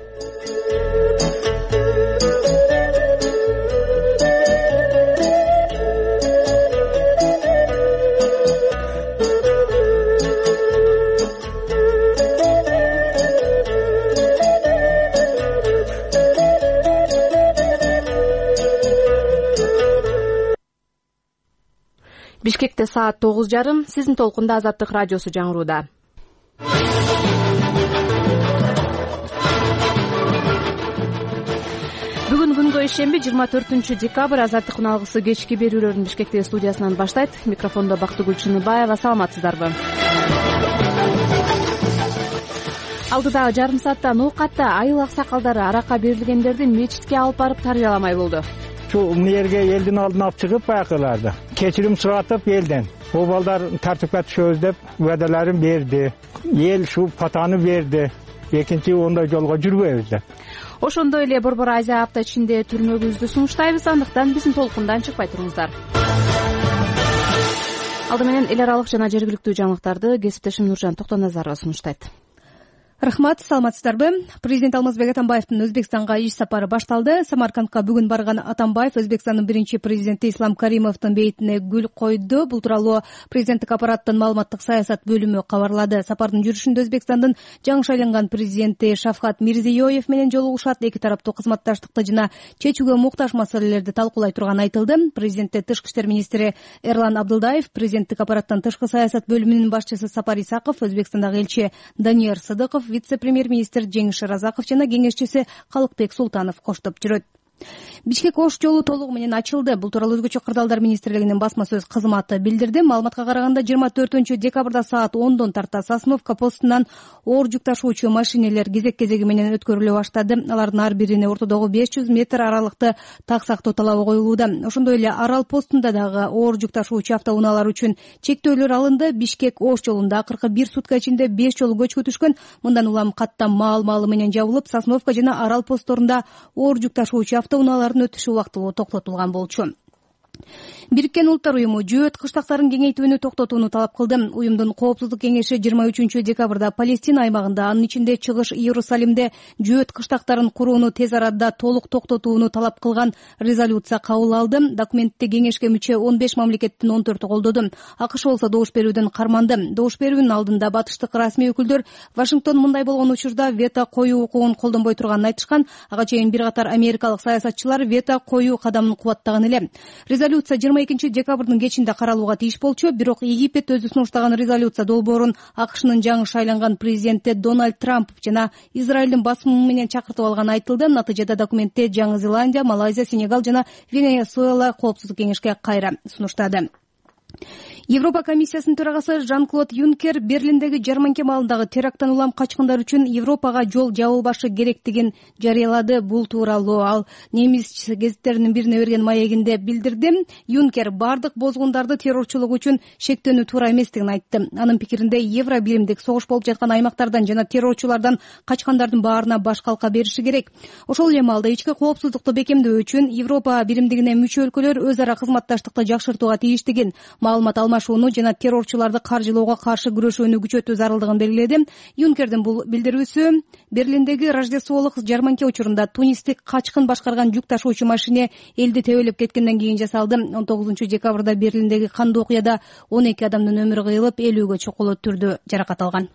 Бишкекте саат тогуз жарым. Сиздин толкунда Азаттык радиосу жаңырууда. Бүгүн күнгө ишемби жыйырма төртүнчү декабрь Азаттык уналгысы кечки берүүлөрүн Бишкектеги студиясынан баштайт. Микрофондо Бактыгүл Чыныбаева. Саламатсыздарбы? Алдыдагы жарым саатта ноокатта айыл аксакалдары арака берилгендерди мечитке алып барып тарбияламай болду.
Мына жерге элдин алдына алып чыгып байкыларды кечирим суратып элден балдар тартипке түшөбүз деп убадаларын берди. Эл шу патаны берди. Экинчи ондай жолго жүрбөйбүз деп.
Ошондой эле Борбор Азия апта ичинде түрмөгүбүздү сунуштайбыз. Андыктан биздин толкундан чыкпай туруңуздар. Алды менен эл аралык жана жергиликтүү жаңылыктарды кесиптешим Нуржан Токтоназарова сунуштайт.
Рахмат, саламатсыздарбы? Президент Алмазбек Атамбаевдин Өзбекстанга иш сапары башталды. Самаркандка бүгүн барган Атамбаев Өзбекстандын биринчи президенти Ислам Каримовдун бейитине гүл койду. Бул тууралуу президенттик аппараттын маалыматтык саясат бөлүмү кабарлады. Сапардын жүрүшүндө Өзбекстандын жаңы шайланган президенти Шавкат Мирзиёев менен жолугушат. Эки тараптуу кызматташтыкты жана чечүүгө муктаж маселелерди талкуулай турганы айтылды. Президентте тышкы иштер министри Эрлан Абдылдаев, президенттик аппараттын тышкы саясат бөлүмүнүн башчысы Сапар Исаков, Өзбекстандагы элчи Данияр Сыдыков, вице-премьер-министр Жеңиш Разаков жана кеңешчиси Калыкбек Султанов коштоп жүрөт. Бишкек Ош жолу толугу менен ачылды. Бул тууралуу Өзгөчө кырдаалдар министрлигинин басма сөз кызматы билдирди. Маалыматка караганда жыйырма төртүнчү декабрда саат ондон тарта Сосновка постунан оор жүк ташуучу машинелер кезек-кезеги менен өткөрүлө баштады. Алардын ар бирине ортодогу беш жүз метр аралыкты так сактоо талабы коюлууда. Ошондой эле Арал постунда дагы оор жүк ташуучу автоунаалар үчүн чектөөлөр алынды. Бишкек Ош жолунда акыркы бир сутка ичинде беш жолу көчкү түшкөн. Мындан улам каттам маал-маалы менен жабылып, Сосновка жана Арал постторунда оор жүк ташуучу автоунаалардын өтүшү убактылуу токтотулган болчу. Бириккен Улуттар уюму жөөт кыштактарын кеңейтүүнү токтотууну талап кылды. Уюмдун коопсуздук кеңеши жыйырма үчүнчү декабрда Палестина аймагында, анын ичинде Чыгыш Иерусалимде жөөт кыштактарын курууну тез арада толук токтотууну талап кылган резолюция кабыл алды. Документти кеңешке мүчө он беш мамлекеттин он төртү колдоду. АКШ болсо добуш берүүдөн карманды. Добуш берүүнүн алдында батыштык расмий өкүлдөр Вашингтон мындай болгон учурда вето коюу укугун колдонбой турганын айтышкан. Ага чейин бир катар америкалык саясатчылар вето коюу кадамын кубаттаган эле. Резолюция жыйырма экинчи декабрдын кечинде каралууга тийиш болчу. Бирок Египет өзү сунуштаган резолюция долбоорун АКШнын жаңы шайланган президенти Дональд Трамп жана Израилдин басымы менен чакыртып алганы айтылды. Натыйжада документте Жаңы Зеландия, Малайзия, Сенегал жана Венесуэла коопсуздук кеңешке кайра сунуштады. Европа комиссиясынын төрагасы Жан-Клод Юнкер Берлиндеги жарманке маалындагы теракттан улам качкындар үчүн Европага жол жабылбашы керектигин жарыялады. Бул тууралуу ал немис гезиттеринин бирине берген маегинде билдирди. Юнкер бардык бозгундарды террорчулук үчүн шектөөнү туура эместигин айтты. Анын пикиринде Евро биримдик согуш болуп жаткан аймактардан жана террорчулардан качкандардын баарына баш калка бериши керек. Ошол эле маалда ички коопсуздукту бекемдөө үчүн Европа биримдигине мүчө өлкөлөр өз ара кызматташтыкты жакшыртууга тийиштигин, маалымат алмашууну жана террорчуларды каржылоого каршы күрөшүүнү күчөтүү зарылдыгын белгиледи. Юнкердин бул билдирүүсү Берлиндеги Рождестволук жарманке учурунда тунистик качкын башкарган жүк ташуучу машине элди тебелеп кеткенден кийин жасалды. он тогузунчу декабрда Берлиндеги кандуу окуяда он эки адамдын өмүрү кыйылып, элүүгө чокулуу түрдө жаракат алган.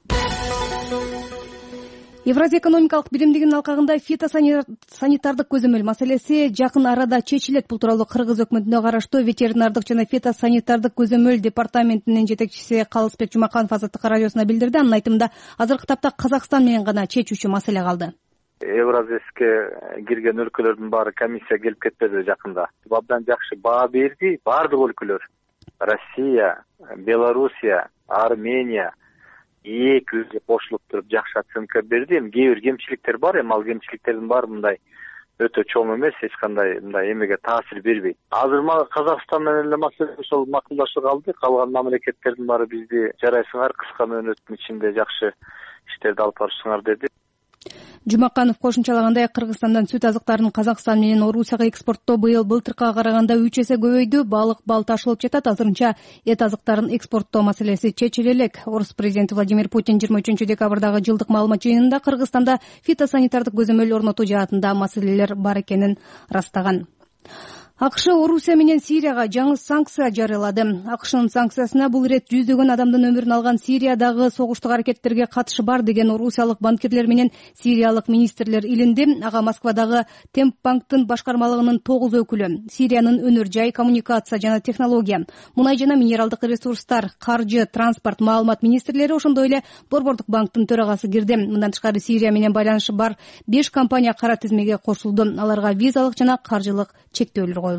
Евразия экономикалык биримдигинин алкагында фитосанитардык көзөмөл маселеси жакын арада чечилет. Бул тууралуу Кыргыз өкмөтүнө караштуу ветеринардык жана фитосанитардык көзөмөл департаментинин жетекчиси Калысбек Жумаканов Азаттык радиосуна билдирди. Анын айтымында азыркы тапта Казакстан менен гана чечүүчү маселе калды.
Евразияске кирген өлкөлөрдүн баары комиссия келип кетпеди жакында. Абдан жакшы баа берди баардык өлкөлөр. Россия, Белоруссия, Армения эки өзү кошулуп туруп жакшы оценка берди. Эми кээ бир кемчиликтер бар, эми ал кемчиликтердин баары мындай
өтө чоң эмес, эч кандай мындай эмеге таасир бербейт. Азыр Казакстан менен эле маселе ошол макулдашып алды. Калган мамлекеттердин баары бизди жарайсыңар, кыска мөөнөттүн ичинде жакшы иштерди алып барышыңар деди.
Жумаканов кошумчалагандай, Кыргызстандан сүт азыктарын Казакстан менен Орусияга экспорттоо быйыл былтыркыга караганда үч эсе көбөйдү. Балык, бал ташылып жатат. Азырынча эт азыктарын экспорттоо маселеси чечиле элек. Орус президенти Владимир Путин жыйырма үчүнчү декабрдагы жылдык маалымат жыйынында Кыргызстанда фитосанитардык көзөмөл орнотуу жаатында маселелер бар экенин ырастаган. АКШ Орусия менен Сирияга жаңы санкция жарыялады. АКШнын санкциясына бул ирет жүздөгөн адамдын өмүрүн алган Сириядагы согуштук аракеттерге катышы бар деген орусиялык банкирлер менен сириялык министрлер илинди. Ага Москвадагы Темпбанктын башкармалыгынын тогуз өкүлү, Сириянын өнөр жай, коммуникация жана технология, мунай жана минералдык ресурстар, каржы, транспорт, маалымат министрлери, ошондой эле Борбордук банктын төрагасы кирди. Мындан тышкары Сирия менен байланышы бар беш компания кара тизмеге кошулду. Аларга визалык жана каржылык чектөөлөр коюлду.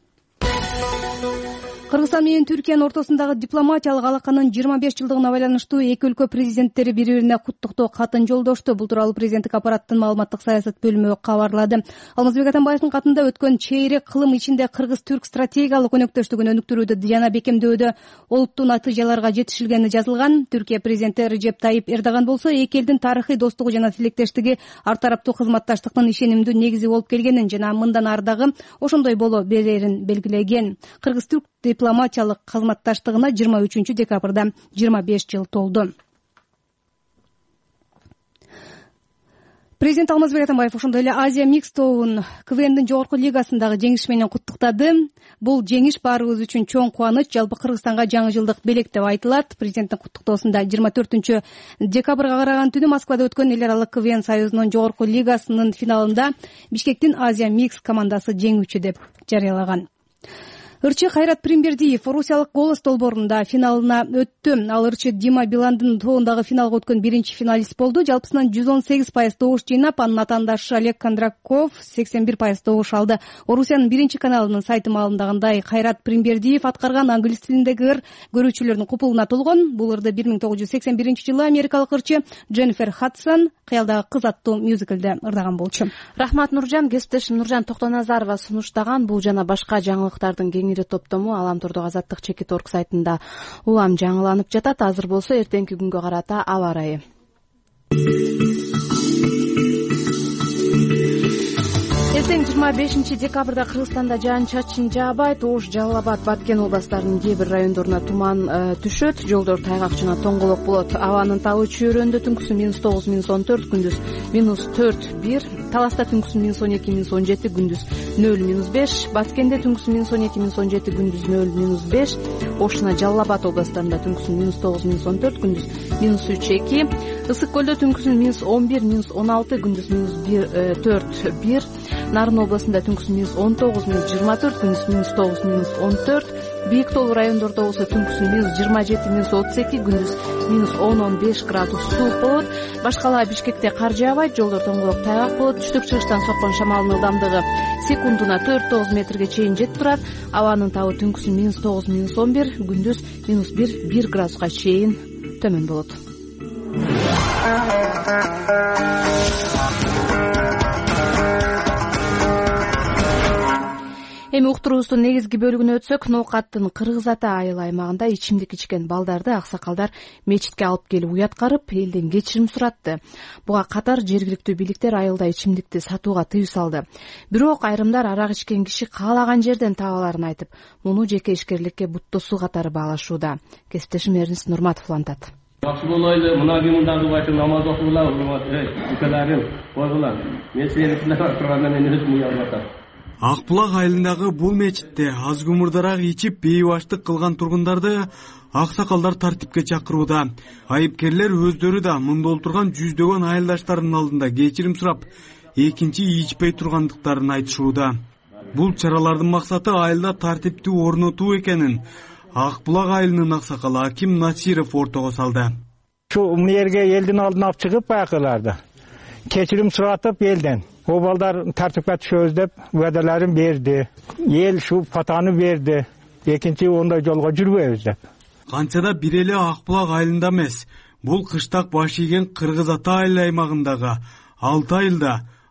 Кыргызстан менен Түркиянын ортосундагы дипломатиялык алаканын жыйырма беш жылдыгына байланыштуу эки өлкө президенттери бири-бирине куттуктоо катын жолдошту. Бул тууралуу президенттик аппараттын маалыматтык саясат бөлүмү кабарлады. Алмазбек Атамбаевдин катында өткөн чейрек кылым ичинде кыргыз-түрк стратегиялык өнөктөштүгүн өнүктүрүүдө жана бекемдөөдө олуттуу натыйжаларга жетишилгени жазылган. Түркия президенти Режеп Тайип Эрдоган болсо эки элдин тарыхый достугу жана тилектештиги ар тараптуу кызматташтыктын ишенимдүү негизи болуп келгенин жана мындан ары дагы ошондой боло берерин белгилеген. Кыргыз-түрк дипломатиялык кызматташтыгына жыйырма үчүнчү декабрда жыйырма беш жыл толду. Президент Алмазбек Атамбаев ошондой эле Азия Микс тобун КВНдин жогорку лигасындагы жеңиш менен куттуктады. Бул жеңиш баарыбыз үчүн чоң кубаныч, жалпы Кыргызстанга жаңы жылдык белек деп айтылат. Президенттин куттуктоосунда жыйырма төртүнчү декабрга караган түнү Москвада өткөн эл аралык КВН союзунун жогорку лигасынын финалында Бишкектин Азия Микс командасы жеңүүчү деп жарыялаган. Ырчы Кайрат Примбердиев Орусиялык голос долбоорунда финалына өттү. Ал ырчы Дима Биландын тобундагы финалга өткөн биринчи финалист болду. Жалпысынан жүз он сегиз пайыз добуш жыйнап, анын атаандашы Олег Кондраков сексен бир пайыз добуш алды. Орусиянын биринчи каналынын сайты маалымдагандай, Кайрат Примбердиев аткарган англис тилиндеги ыр көрүүчүлөрдүн купулуна толгон. Бул ырды бир миң тогуз жүз сексен биринчи жылы америкалык ырчы Дженнифер Хадсон Кыялдагы кыз аттуу мюзиклде ырдаган болчу.
Рахмат Нуржан. Кесиптешим Нуржан Токтоназарова сунуштаган бул жана башка жаңылыктардын кеңири топтому Аламтордо Азаттык чекит орг сайтында улам жаңыланып жатат. Азыр болсо эртеңки күнгө карата аба ырайы. Эртең жыйырма бешинчи декабрда Кыргызстанда жаан-чачын жаабайт. Ош, Жалал Абад, Баткен областарынын кээ бир райондоруна туман түшөт. Жолдор тайгак жана тоңголок болот. Абанын табы чөйрөндө түнкүсү минус тогуз, минус он төрт, күндүз минус төрт, бир. Таласта түнкүсү минус он эки, минус он жети, күндүз нөл, минус беш. Баткенде түнкүсү минус он эки, минус он жети, күндүз нөл, минус беш. Ош жана Жалал Абад областарында түнкүсү минус тогуз, минус он төрт, күндүз минус үч, эки. Ысык көлдө түнкүсү минус он бир, минус он алты, күндүз минус төрт, бир. Нарын областында түнкүсү минус он тогуз, минус жыйырма төрт, күндүз минус тогуз, минус он төрт. Бийик тоолуу райондордо болсо түнкүсү минус жыйырма жети, минус отуз эки, күндүз минус он он беш градус суук болот. Башкала Бишкекте кар жаабайт, жолдор тоңголок тайгак болот. Түштүк чыгыштан соккон шамалдын ылдамдыгы секундуна төрт тогуз метрге чейин жетип турат. Абанын табы түнкүсү минус тогуз, минус он бир, күндүз минус бир, бир градуска чейин төмөн болот. Эми уктуруубуздун негизги бөлүгүнө өтсөк, Ноокаттын Кыргыз Ата айыл аймагында ичимдик ичкен балдарды аксакалдар мечитке алып келип уяткарып, элден кечирим суратты. Буга катар жергиликтүү бийликтер айылда ичимдикти сатууга тыюу салды. Бирок айрымдар арак ичкен киши каалаган жерден таба аларын айтып, муну жеке ишкерликке буттосуу катары баалашууда. Кесиптешим Эрнис Нурматов улантат.
Жакшы болойлу, мына кимдарды айтып намаз окугула, укаларым, койгула. Мен сени сыйлап турганда мен өзүм уялып атам.
Ак булак айылындагы бул мечитте аз кумурдараак ичип бейбаштык кылган тургундарды аксакалдар тартипке чакырууда. Айыпкерлер өздөрү да мында отурган жүздөгөн айылдаштарынын алдында кечирим сурап, экинчи ичпей тургандыктарын айтышууда. Бул чаралардын максаты айылда тартипти орнотуу экенин Ак булак айылынын аксакалы Аким Насиров ортого салды.
Şu yerге элдин алдына алып чыгып байкыларды. Кечирим суратып элден. O balдар tartipке түшөбүз деп уәделерин берди. Ел şu патаны берди. Экинчи ондай жолго жүрбөйбүз деп.
Канчада бир эле Ак булак айылында эмес, бул кыштак баш ийген Кыргыз Ата айыл аймагындагы алты айылда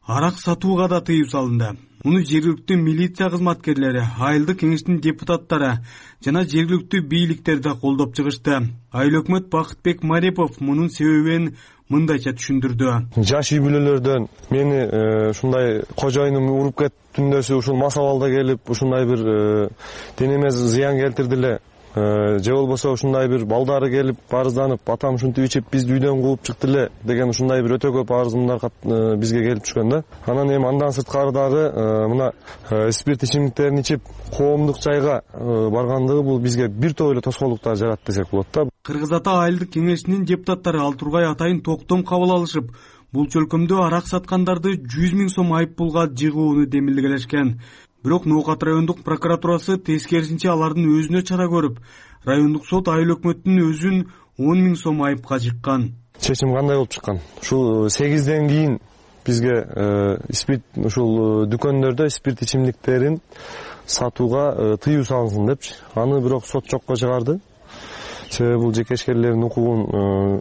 арак сатууга да тыюу салынды. Муну жергиликтүү милиция кызматкерлери, айылдык кеңештин депутаттары жана жергиликтүү бийликтер да колдоп чыгышты. Айыл өкмөт Бакытбек Марипов мунун себебин мындайча түшүндүрдү.
Жаш үй бүлөлөрдөн мени ушундай кожоюнум уруп кеттүндөсү ушул масабалда келип ушундай бир денеме зыян келтирди эле же болбосо ушундай бир балдары келип арызданып атам ушинтип ичип бизди үйдөн кууп чыкты эле деген ушундай бир өтө көп арызымдар бизге келип түшкөн да. Анан эми андан сырткары дагы мына спирт ичимдиктерин ичип коомдук жайга баргандыгы бул бизге бир топ эле тоскоолдуктар жаратты десек болот да.
Кыргыз Ата айылдык кеңешинин депутаттары Алтургай Атайын токтом кабыл алышып, бул чөлкөмдө арак саткандарды жүз миң сом айып пулга жыгууну демилгелешкен. Бирок Ноокат райондук прокуратурасы тескерисинче алардын өзүнө чара көрүп, райондук сот айыл өкмөттүн өзүн он миң сом айыпка жыккан.
Чечим кандай болуп чыккан? Ушул сегизден кийин бизге спирт ушул дүкөндөрдө спирт ичимдиктерин сатууга тыюу салынсын депчи. Аны бирок сот жокко чыгарды. Себеби бул жекешкерлердин укугун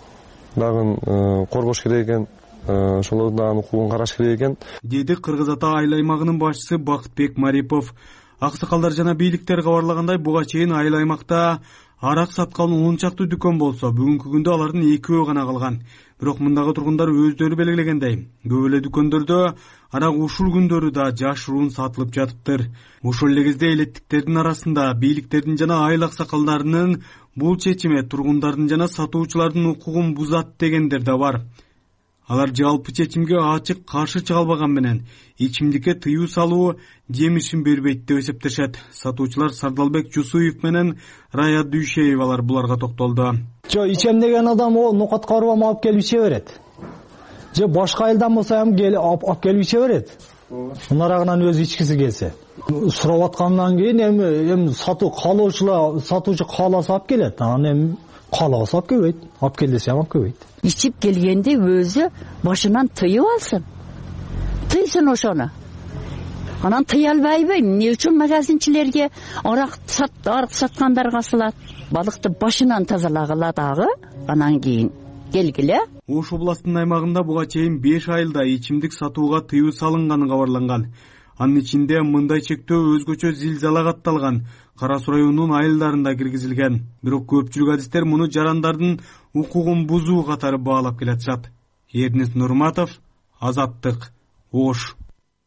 дагы коргош керек экен. Ошолордун укугун караш керек экен,
деди Кыргыз Ата айыл аймагынын башчысы Бакытбек Марипов. Аксакалдар жана бийликтер кабарлагандай, буга чейин айыл аймакта арак саткан он чакты дүкөн болсо, бүгүнкү күндө алардын экөө гана калган. Бирок мындагы тургундар өздөрү белгилегендей, көп эле дүкөндөрдө арак ушул күндөрү да жашыруун сатылып жатыптыр. Ошол эле кезде элеттиктердин арасында бийликтердин жана айыл аксакалдарынын бул чечиме тургундардын жана сатуучулардын укугун бузат дегендер да бар. Алар жалпы чечимге ачык каршы чыга албаган менен ичимдикке тыюу салуу жемишин бербейт деп эсептешет. Сатуучулар Сардалбек Жусуев менен Рая Дүйшеевалар буларга токтолду.
Жо ичем деген адам о Ноокатка барып алып келип иче берет. Же башка айылдан болсо ham келип алып келип иче берет. Мунарагынан өзү ичкиси келсе. Сурап аткандан кийин эми эми сатуу каалоочулар, сатуучу кааласа алып келет. Анан эми каалабаса алып келбейт. Алып кел десе алып келбейт.
Ичип келгенде өзү башынан тыйып алсын. Тыйсын ошону. Анан тыя албайбы? Эмне үчүн магазинчилерге арак сат, арак саткандарга салат? Балыкты башынан тазалагыла дагы, анан кийин келгиле.
Ош областынын аймагында буга чейин беш айылда ичимдик сатууга тыюу салынганы кабарланган. Анын ичинде мындай чектөө өзгөчө Зилзала катталган Кара Суу районунун айылдарында киргизилген. Бирок көпчүлүк адистер муну жарандардын укугун бузуу катары баалап келатышат. Эрнест Нурматов, Азаттык, Ош.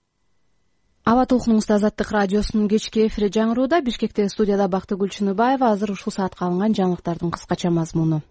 Аба толкунуңузда Азаттык радиосунун кечки эфири жаңырууда. Бишкекте студияда Бактыгүл Чыныбаева. Азыр ушул саатка алынган жаңылыктардын кыскача мазмуну.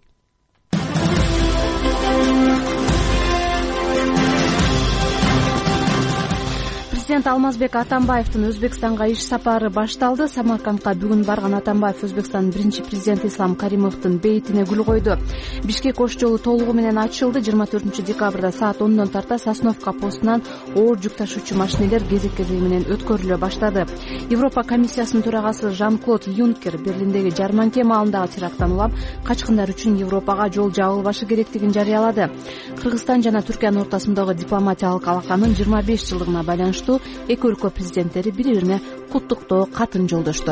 Президент Алмазбек Атамбаевдин Өзбекстанга иш сапары башталды. Самаркандка бүгүн барган Атамбаев Өзбекстандын биринчи президенти Ислам Каримовдун бейитине гүл койду. Бишкек Ош жолу толугу менен ачылды. жыйырма төртүнчү декабрда саат ондон тарта Сосновка постунан оор жүк ташуучу машинелер кезек-кезеги менен өткөрүлө баштады. Европа комиссиясынын төрагасы Жан-Клод Юнкер Берлиндеги жарманке маалындагы теракттан улам качкындар үчүн Европага жол жабылбашы керектигин жарыялады. Кыргызстан жана Түркиянын ортосундагы дипломатиялык алаканын жыйырма беш жылдыгына байланыштуу эки өлкө президенттери бири-бирине куттуктоо катын жолдошту.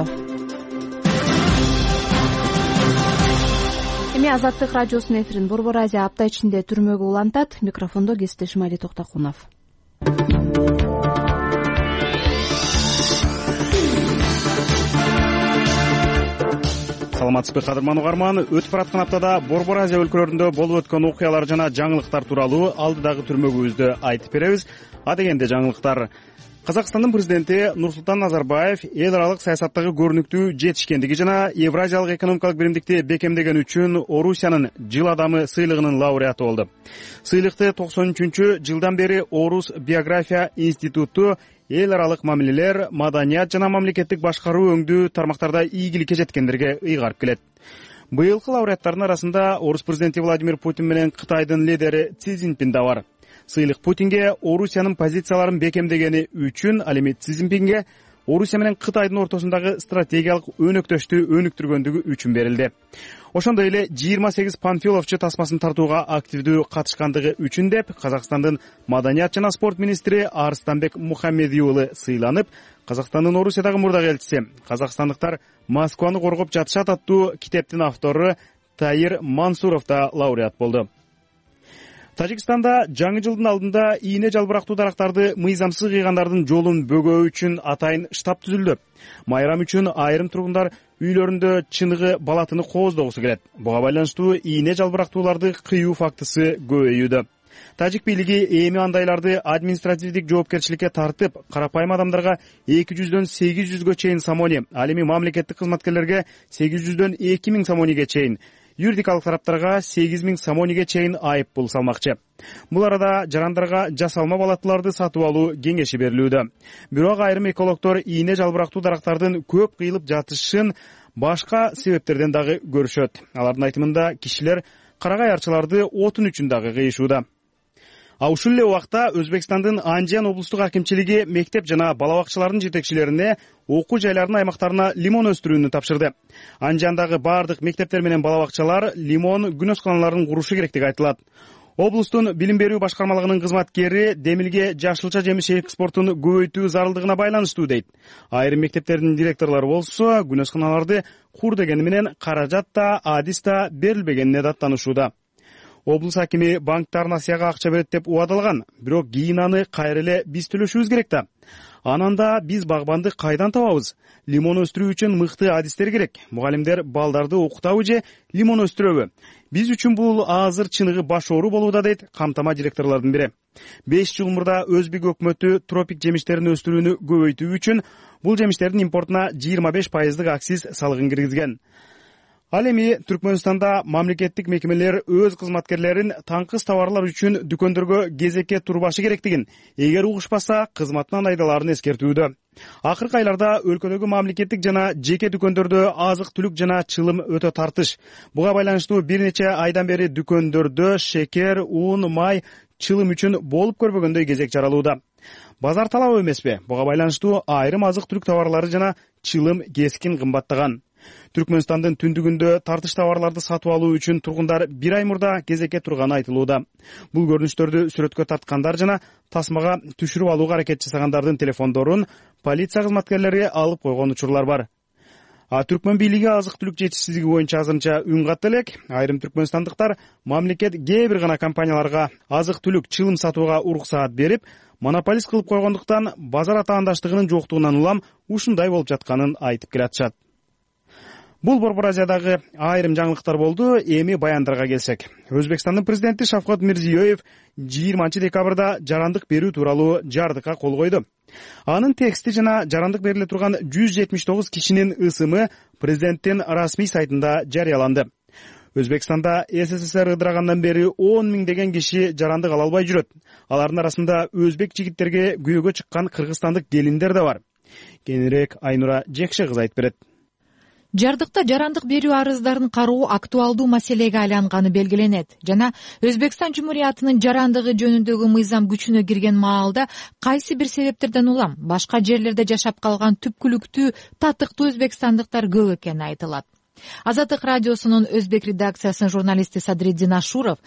Эми Азаттык радиосунун эфирин Борбор Азия апта ичинде түрмөгө улантат. Микрофондо кесиптешим Али Токтокунов.
Саламатсызбы кадырман угарман, өтүп бараткан аптада Борбор Азия өлкөлөрүндө болуп өткөн окуялар жана жаңылыктар тууралуу алдыдагы түрмөгүбүздө айтып беребиз. А дегенде жаңылыктар: Казакстандын президенти Нурсултан Назарбаев эл аралык саясаттагы көрүнүктүү жетишкендиги жана Евразиялык экономикалык биримдикти бекемдеген үчүн Орусиянын жыл адамы сыйлыгынын лауреаты болду. Сыйлыкты токсон үчүнчү жылдан бери Орус биография институту эл аралык мамилелер, маданият жана мамлекеттик башкаруу өңдүү тармактарда ийгиликке жеткендерге ыйгарып келет. Быйылкы лауреаттардын арасында Орус президенти Владимир Путин менен Кытайдын лидери Си Цзиньпин да бар. Сыйлык Путинге Орусиянын позицияларын бекемдегени үчүн, ал эми Си Цзиньпинге Орусия менен Кытайдын ортосундагы стратегиялык өнөктөштү өнүктүргөндүгү үчүн берилди. Ошондой эле жыйырма сегиз панфиловчу тасмасын тартууга активдүү катышкандыгы үчүн деп Казакстандын маданият жана спорт министри Арыстанбек Мухаммедий уулу сыйланып, Казакстандын Орусиядагы мурдак элчиси, казакстандыктар Москваны коргоп жатышат аттуу китептин автору Таир Мансуров да лауреат болду. Тажикстанда жаңы жылдын алдында ийне жалбырактуу дарактарды мыйзамсыз кыйгандардын жолун бөгөө үчүн атайын штаб түзүлдү. Майрам үчүн айрым тургундар үйлөрүндө чыныгы балатыны кооздогусу келет. Буга байланыштуу ийне жалбырактууларды кыюу фактысы көбөйүүдө. Тажик бийлиги эми андайларды административдик жоопкерчиликке тартып, карапайым адамдарга эки жүздөн сегиз жүзгө чейин самони, ал эми мамлекеттик кызматкерлерге сегиз жүздөн эки миң самониге чейин, юридикалык тараптарга сегиз миң самониге чейин айып пул салмакчы. Бул арада жарандарга жасалма балаттыларды сатып алуу кеңеши берилүүдө. Бирок айрым экологдор ийне жалбырактуу дарактардын көп кыйылып жатышын башка себептерден дагы көрүшөт. Алардын айтымында кишилер карагай арчыларды отун үчүн дагы кыйышууда. А ушул эле убакта Өзбекстандын Анжан облустук акимчилиги мектеп жана бала бакчалардын жетекчилерине окуу жайлардын аймактарына лимон өстүрүүнү тапшырды. Анжандагы бардык мектептер менен бала бакчалар лимон күнөсканаларын курушу керектиги айтылат. Облустун билим берүү башкармалыгынын кызматкери Демилге жашылча жемиш экспортун көбөйтүү зарылдыгына байланыштуу дейт. Айрым мектептердин директорлору болсо күнөсканаларды кур дегени менен каражат да, адис да берилбегенине даттанышууда. Облус акими банктар насыяга акча берет деп убадалган, бирок кийин аны кайра эле биз төлөшүбүз керек да. Ананда биз багбанды кайдан табабыз? Лимон өстүрүү үчүн мыкты адистер керек. Мугалимдер балдарды окутабы же лимон өстүрөбү? Биз үчүн бул азыр чыныгы баш оору болууда дейт камтама директорлордун бири. беш жыл мурда Өзбек өкмөтү тропик жемиштерин өстүрүүнү көбөйтүү үчүн бул жемиштердин импортуна жыйырма беш пайыздык акциз салыгын киргизген. Ал эми Түркмөнстанда мамлекеттик мекемелер өз кызматкерлерин таңкыс товарлар үчүн дүкөндөргө кезекке турбашы керектигин, эгер угушпаса кызматынан айдалаарын эскертүүдө. Акыркы айларда өлкөдөгү мамлекеттик жана жеке дүкөндөрдө азык түлүк жана чылым өтө тартыш. Буга байланыштуу бир нече айдан бери дүкөндөрдө шекер, ун, май, чылым үчүн болуп көрбөгөндөй кезек жаралууда. Базар талап эмеспи? Буга байланыштуу айрым азык түлүк товарлары жана чылым кескин кымбаттаган. Түркмөнстандын түндүгүндө тартыш товарларды сатып алуу үчүн тургундар бир ай мурда кезекке турганы айтылууда. Бул көрүнүштөрдү сүрөткө тарткандар жана тасмага түшүрүп алууга аракет жасагандардын телефондорун полиция кызматкерлери алып койгон учурлар бар. А Түркмөн бийлиги азык түлүк жетишсиздиги боюнча азырынча үн катты элек. Айрым түркмөнстандыктар мамлекет кээ бир гана компанияларга азык түлүк чылым сатууга уруксаат берип, монополист кылып койгондуктан базар атаандаштыгынын жоктугунан улам ушундай болуп жатканын айтып келатышат. Бул Борбор Азиядагы айрым жаңылыктар болду. Эми баяндарга келсек. Өзбекстандын президенти Шавкат Мирзиёев жыйырманчы декабрда жарандык берүү тууралуу жардыкка кол койду. Анын тексти жана жарандык бериле турган жүз жетимиш тогуз кишинин ысымы президенттин расмий сайтында жарыяланды. Өзбекстанда СССР ыдырагандан бери он миңдеген киши жарандык ала албай жүрөт. Алардын арасында өзбек жигиттерге күйөөгө чыккан кыргызстандык келиндер да бар. Кененирээк Айнура Жекше кыз айтып берет.
Жардыкта жарандык берүү арыздарын кароо актуалдуу маселеге айланганы белгиленет жана Өзбекстан Жумуриятынын жарандыгы жөнүндөгү мыйзам күчүнө кирген маалда кайсы бир себептерден улам башка жерлерде жашап калган түпкүлүктүү татыктуу өзбекстандыктар көп экени айтылат. Азаттык радиосунун өзбек редакциясынын журналисти Садриддин Ашуров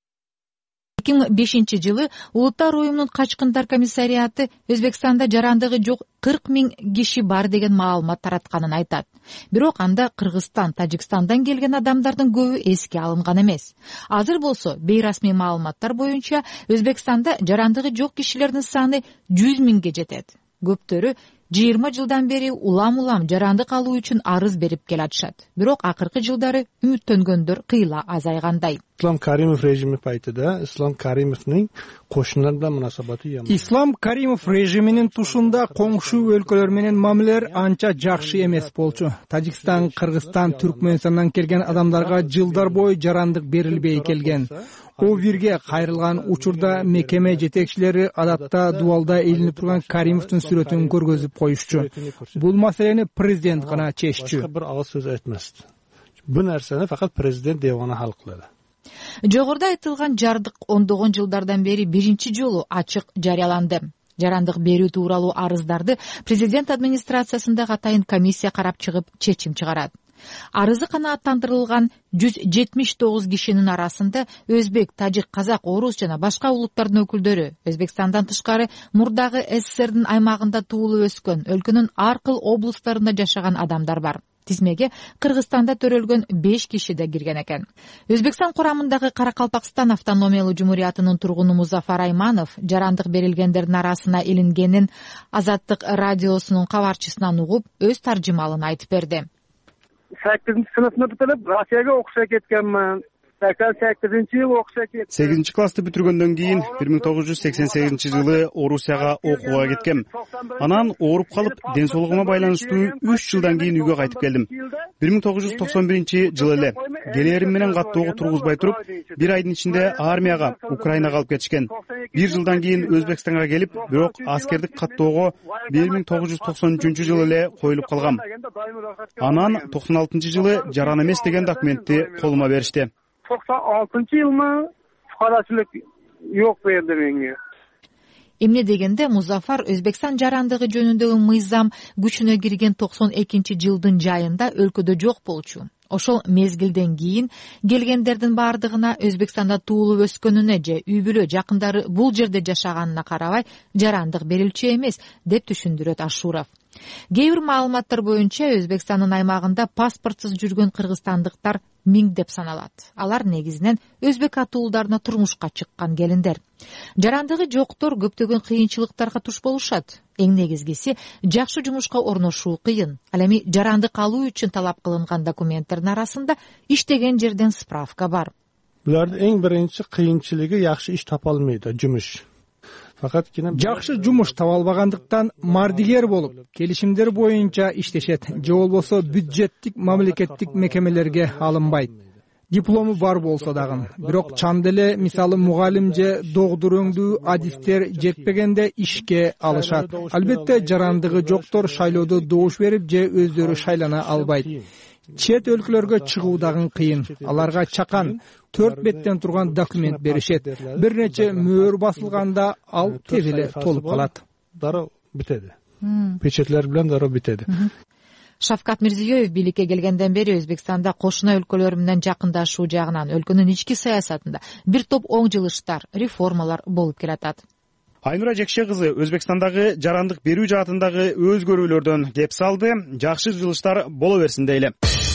эки миң бешинчи жылы Улуттар уюмунун качкындар комиссариаты Өзбекстанда жарандыгы жок кырк миң киши бар деген маалымат таратканын айтат. Бирок анда Кыргызстан, Тажикстандан келген адамдардын көбү эске алынган эмес. Азыр болсо бейрасмий маалыматтар боюнча Өзбекстанда жарандыгы жок кишилердин саны жүз миңге жетет. Көптөрү жыйырма жылдан бери улам-улам жарандык алуу үчүн арыз берип келатышат. Бирок акыркы жылдары үмүттөнгөндөр кыйла азайгандай.
Ислам Каримов режими пайтыда Ислам Каримовдун кошуналар менен мунасабаты жаман.
Ислам Каримов режиминин тушунда коңшу өлкөлөр менен мамилелер анча жакшы эмес болчу. Тажикстан, Кыргызстан, Түркмөнстандан келген адамдарга жылдар бою жарандык берилбей келген. О бирге кайрылган учурда мекеме жетекчилери адатта дубалда илинип турган Каримовдун сүрөтүн көргөзүп коюшчу. Бул маселени президент гана чеччү.
Башка бир агыз сөз айтмасын. Бу нерсени факат президент диваны хал кылат.
Жогоруда айтылган жардык ондогон жылдардан бери биринчи жолу ачык жарыяланды. Жарандык берүү тууралуу арыздарды президент администрациясындагы атайын комиссия карап чыгып чечим чыгарат. Арызы канааттандырылган жүз жетимиш тогуз кишинин арасында өзбек, тажик, казак, орус жана башка улуттардын өкүлдөрү, Өзбекстандан тышкары мурдагы СССРдин аймагында туулуп өскөн, өлкөнүн ар кыл облустарында жашаган адамдар бар. Тизмеге Кыргызстанда төрөлгөн беш киши да кирген экен. Өзбекстан курамындагы Каракалпакстан автономиялуу жумуриятынын тургуну Музафар Айманов жарандык берилгендердин арасына илингенин Азаттык радиосунун кабарчысынан угуп, өз таржымалын айтып берди.
sakkizinchi sınıfını bitirip Rossiyaga o'qishga ketganman. sakson sakkizinchi yil o'qishga ketdim.
сегизинчи классты бүтүргөндөн кийин бир миң тогуз жүз сексен сегизинчи жылы Орусияга окууга кеткем. Анан ооруп калып, ден соолугума байланыштуу үч жылдан кийин үйгө кайтып келдим. бир миң тогуз жүз токсон биринчи жылы эле келээрим менен каттоого тургузбай туруп, бир айдын ичинде армияга, Украинага алып кетишкен. Бир жылдан кийин Өзбекстанга келип, бирок аскердик каттоого бир миң тогуз жүз токсон үчүнчү жылы эле коюлуп калгам. Анан токсон алтынчы жылы жаран эмес деген документти колума беришти.
toksan altıncı yıl mı fuqarochilik yo'q berdi menga.
Эмне дегенде Музафар Өзбекстан жарандыгы жөнүндөгү мыйзам күчүнө кирген токсон экинчи жылдын жайында өлкөдө жок болчу. Ошол мезгилден кийин келгендердин бардыгына Өзбекстанда туулуп өскөнүнө же үй бүлө жакындары бул жерде жашаганына карабай жарандык берилчү эмес деп түшүндүрөт Ашуров. Кээ бир маалыматтар боюнча Өзбекстандын аймагында паспортсуз жүргөн кыргызстандыктар миңдеп саналат. Алар негизинен өзбек атуулдарына турмушка чыккан келиндер. Жарандыгы жоктор көптөгөн кыйынчылыктарга туш болушат. Эң негизгиси жакшы жумушка орношуу кыйын. Ал эми жарандык алуу үчүн талап кылынган документтердин арасында иштеген жерден справка бар.
Булардын эң биринчи кыйынчылыгы жакшы иш тапа алмайт, жумуш.
Жакшы жумуш таба албагандыктан мардигер болуп, келишимдер боюнча иштешет, же болбосо бюджеттик мамлекеттик мекемелерге алынбайт. Диплому бар болсо дагы, бирок чанд эле мисалы мугалим же догдурөңдүү адистер жетпегенде ишке алышат. Албетте жарандыгы жоктор шайлоодо добуш берип же өздөрү шайлана албайт. Чет өлкөлөргө чыгуу дагы кыйын. Аларга чакан төрт беттен турган документ беришет. Бир нече мөөр басылганда ал тез эле толуп калат.
Дароо бүтөдү. Печатлер менен дароо бүтөдү.
Шавкат Мирзиёев бийликке келгенден бери Өзбекстанда кошуна өлкөлөр менен жакындашуу жагынан өлкөнүн ички саясатында бир топ оң жылыштар, реформалар болуп келатат.
Айнура Жекше кызы Өзбекстандагы жарандык берүү жаатындагы өзгөрүүлөрдөн кеп салды. Жакшы жылыштар боло берсин дейле.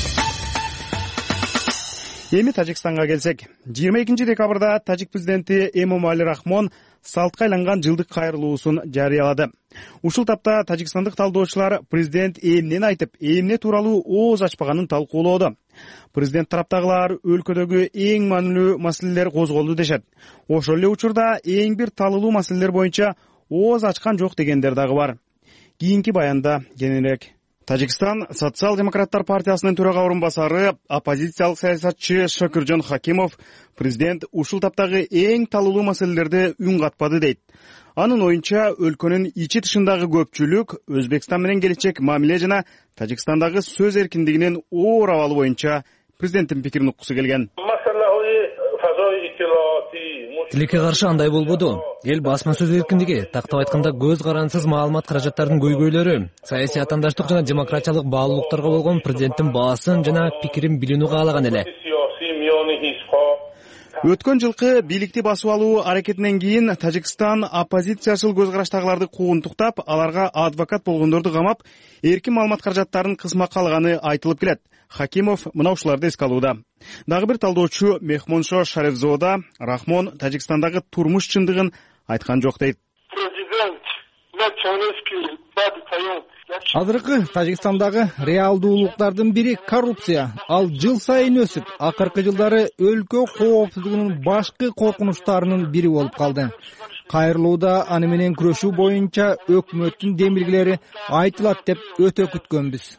Эми Тажикстанга келсек, жыйырма экинчи декабрда Тажик президенти Эмомали Рахмон салтка айланган жылдык кайрылуусун жарыялады. Ушул тапта тажикстандык талдоочулар президент эмнени айтып, эмне тууралуу ооз ачпаганын талкуулоодо. Президент тараптагылар өлкөдөгү эң маанилүү маселелер козголду дешет. Ошол эле учурда эң бир талылуу маселелер боюнча ооз ачкан жок дегендер дагы бар. Кийинки баянда кененирээк. Тажикстан социал-демократтар партиясынын төрага орун басары, оппозициялык саясатчы Шокиржон Хакимов президент ушул таптагы эң талылуу маселелерди үн катпады дейт. Анын оюнча өлкөнүн ичи тышындагы көпчүлүк Өзбекстан менен келечек мамиле жана Тажикстандагы сөз эркиндигинин оор абалы боюнча президенттин пикирин уккусу келген.
Тилекке каршы андай болбоду. Эл басма сөз эркиндиги, тактап айтканда көз карансыз маалымат каражаттардын көйгөйлөрү, саясий атаандаштык жана демократиялык баалуулуктарга болгон президенттин баасын жана пикирин билүүнү каалаган эле.
Өткөн жылкы бийликти басып алуу аракетинен кийин Тажикстан оппозициячыл көз караштагыларды куугунтуктап, аларга адвокат болгондорду камап, эркин маалымат каражаттарын кысмак калганы айтылып келет. Хакимов мына ушуларды эске алууда. Дагы бир талдоочу Мехмоншо Шарифзода Рахмон Тажикстандагы турмуш чындыгын айткан жок дейт.
Азыркы Тажикстандагы реалдуулуктардын бири коррупция. Ал жыл сайын өсүп, акыркы жылдары өлкө коопсуздугунун башкы коркунучтарынын бири болуп калды. Кайрылууда аны менен күрөшүү боюнча өкмөттүн демилгелери айтылат деп өтө күткөнбүз.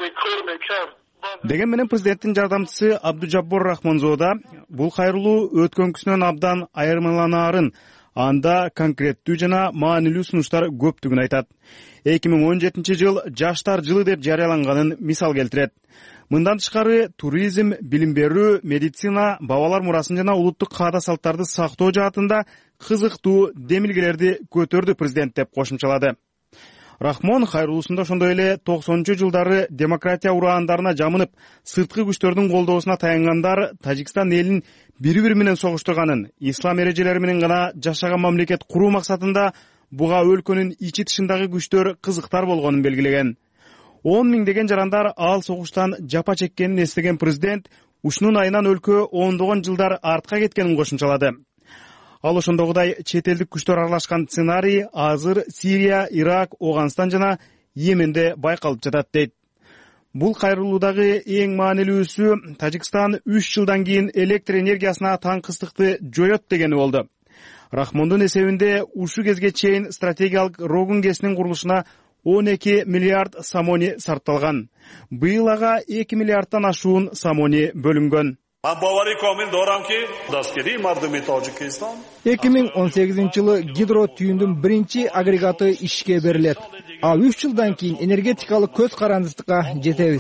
Деген менен президенттин жардамчысы Абдужаббор Рахмонзода бул кайрылуу өткөнкүсүнөн абдан айырмаланаарын, анда конкреттүү жана маанилүү сунуштар көптүгүн айтат. эки миң он жетинчи жыл жаштар жылы деп жарыяланганын мисал келтирет. Мындан тышкары туризм, билим берүү, медицина, бабалар мурасын жана улуттук каада салттарды сактоо жаатында кызыктуу демилгелерди көтөрдү президент деп кошумчалады. Рахмон кайрылуусунда ошондой эле токсонунчу жылдары демократия ураандарына жамынып, сырткы күчтөрдүн колдоосуна таянгандар Тажикстан элин бири-бири менен согуштурганын, ислам эрежелери менен гана жашаган мамлекет куруу максатында буга өлкөнүн ичи тышындагы күчтөр кызыктар болгонун белгилеген. он миңдеген жарандар ал согуштан жапа чеккенин эстеген президент ушунун айынан өлкө ондогон жылдар артка кеткенин кошумчалады. Ал ошондогудай чет элдик күчтөр аралашкан сценарий азыр Сирия, Ирак, Афганистан жана Йеменде байкалып жатат дейт. Бул кайрылуудагы эң маанилүүсү Тажикстан үч жылдан кийин электр энергиясына таңкыстыкты жоет дегени болду. Рахмондун эсебинде ушу кезге чейин стратегиялык Рогун КЭСинин курулушуна он эки миллиард самони сарпталган. Быйыл ага эки миллиардтан ашуун самони бөлүнгөн.
эки миң он сегизинчи жылы гидро түйүндүн биринчи агрегаты ишке берилет. Ал үч жылдан кийин энергетикалык көз карандысыкка жетебиз.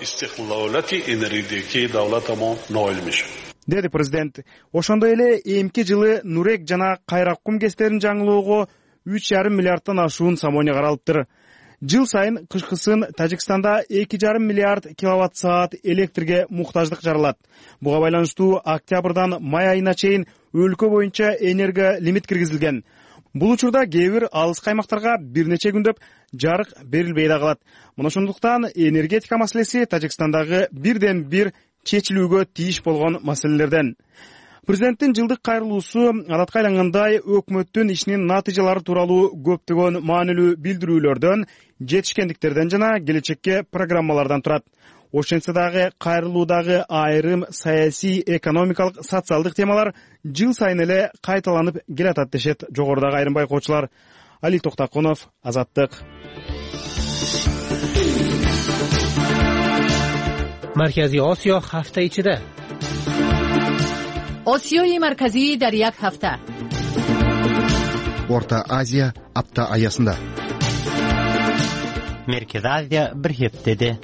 Деди президент. Ошондой эле эмки жылы Нурек жана Кайраккум КЭСтерин жаңылоого үч жарым миллиардтан ашуун самони каралыптыр. Жыл сайын кышкысын Тажикстанда эки жарым миллиард киловатт саат электрге муктаждык жаралат. Буга байланыштуу октябрдан май айына чейин өлкө боюнча энерго лимит киргизилген. Бул учурда кээ бир алыс каймактарга бир нече күндөп жарык берилбей да калат. Мына ошондуктан энергетика маселеси Тажикстандагы бирден бир чечилүүгө тийиш болгон маселелерден. Президенттин жылдык кайрылуусу адатка айлангандай өкмөттүн ишинин натыйжалары тууралуу көптөгөн маанилүү билдирүүлөрдөн, жетишкендиктерден жана келечекке программалардан турат. Ошентсе дагы кайрылуудагы айрым саясий, экономикалык, социалдык темалар жыл сайын эле кайталанып келатат дешет жогорудагы айрым байкоочулар. Али Токтакунов, Азаттык.
Маркази Осиё ҳафта ичида.
Осиёи марказӣ дар як ҳафта.
Орта Азия апта аясында.
Меркез Азия бир ҳептеде.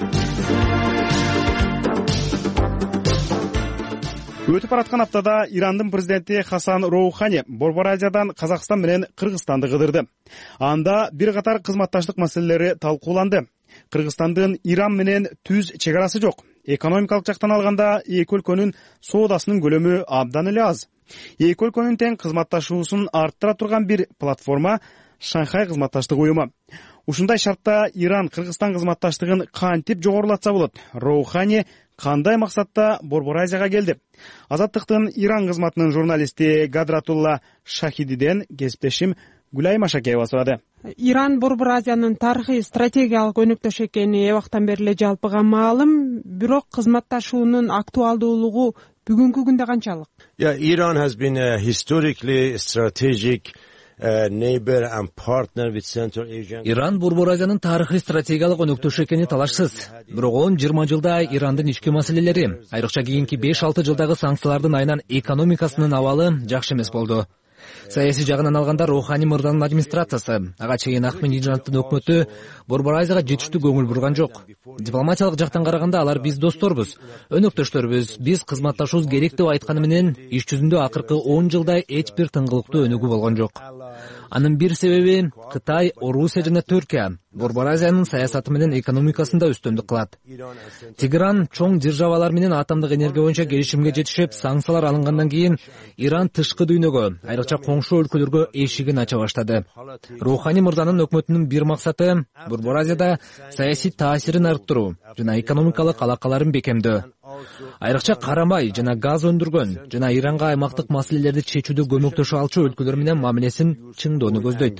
Өтүп бараткан аптада Ирандын президенти Хасан Роухани Борбор Азиядан Казакстан менен Кыргызстанды кыдырды. Анда бир катар кызматташтык маселелери талкууланды. Кыргызстандын Иран менен түз чек арасы жок. Экономикалык жактан алганда эки өлкөнүн соодасынын көлөмү абдан эле аз. Эки өлкөнүн тең кызматташуусун арттыра турган бир платформа Шанхай кызматташтык уюму. Ушундай шартта Иран Кыргызстан кызматташтыгын кантип жогорулатса болот? Роухани кандай максатта Борбор Азияга келди? Азаттыктын Иран кызматынын журналисти Гадратулла Шахидиден кесиптешим Гүлай Машакеева сурады.
Иран Борбор Азиянын тарыхый стратегиялык өнөктөш экени эбактан бери эле жалпыга маалым, бирок кызматташуунун актуалдуулугу бүгүнкү күндө канчалык?
Yeah, Iran has been a historically strategic uh, neighbor and partner with Central Asia.
Иран Борбор Азиянын тарыхый стратегиялык өнөктөш экени талашсыз. Бирок он жыйырма жылда Ирандын ички маселелери, айрыкча кийинки беш алты жылдагы санкциялардын айынан экономикасынын абалы жакшы эмес болду. Саясий жагынан алганда Роухани мырзанын администрациясы, ага чейин Ахмединежаддын өкмөтү Борбор Азияга жетиштүү көңүл бурган жок. Дипломатиялык жактан караганда алар биз досторбуз, өнөктөштөрбүз, биз кызматташуубуз керек деп айтканы менен иш жүзүндө акыркы он жылда эч бир тыңгылыктуу өнүгүү болгон жок. Анын бир себеби Кытай, Орусия жана Түркия Борбор Азиянын саясаты менен экономикасында үстөмдүк кылат. Тегеран чоң державалар менен атомдук энергия боюнча келишимге жетишип, санкциялар алынгандан кийин Иран тышкы дүйнөгө, айрыкча коңшу өлкөлөргө эшигин ача баштады. Роухани мырзанын өкмөтүнүн бир максаты Борбор Азияда саясий таасирин арттыруу жана экономикалык алакаларын бекемдөө. Айрыкча карамай жана газ өндүргөн жана Иранга аймактык маселелерди чечүүдө көмөктөшө алчу өлкөлөр менен мамилесин чыңдоону көздөйт.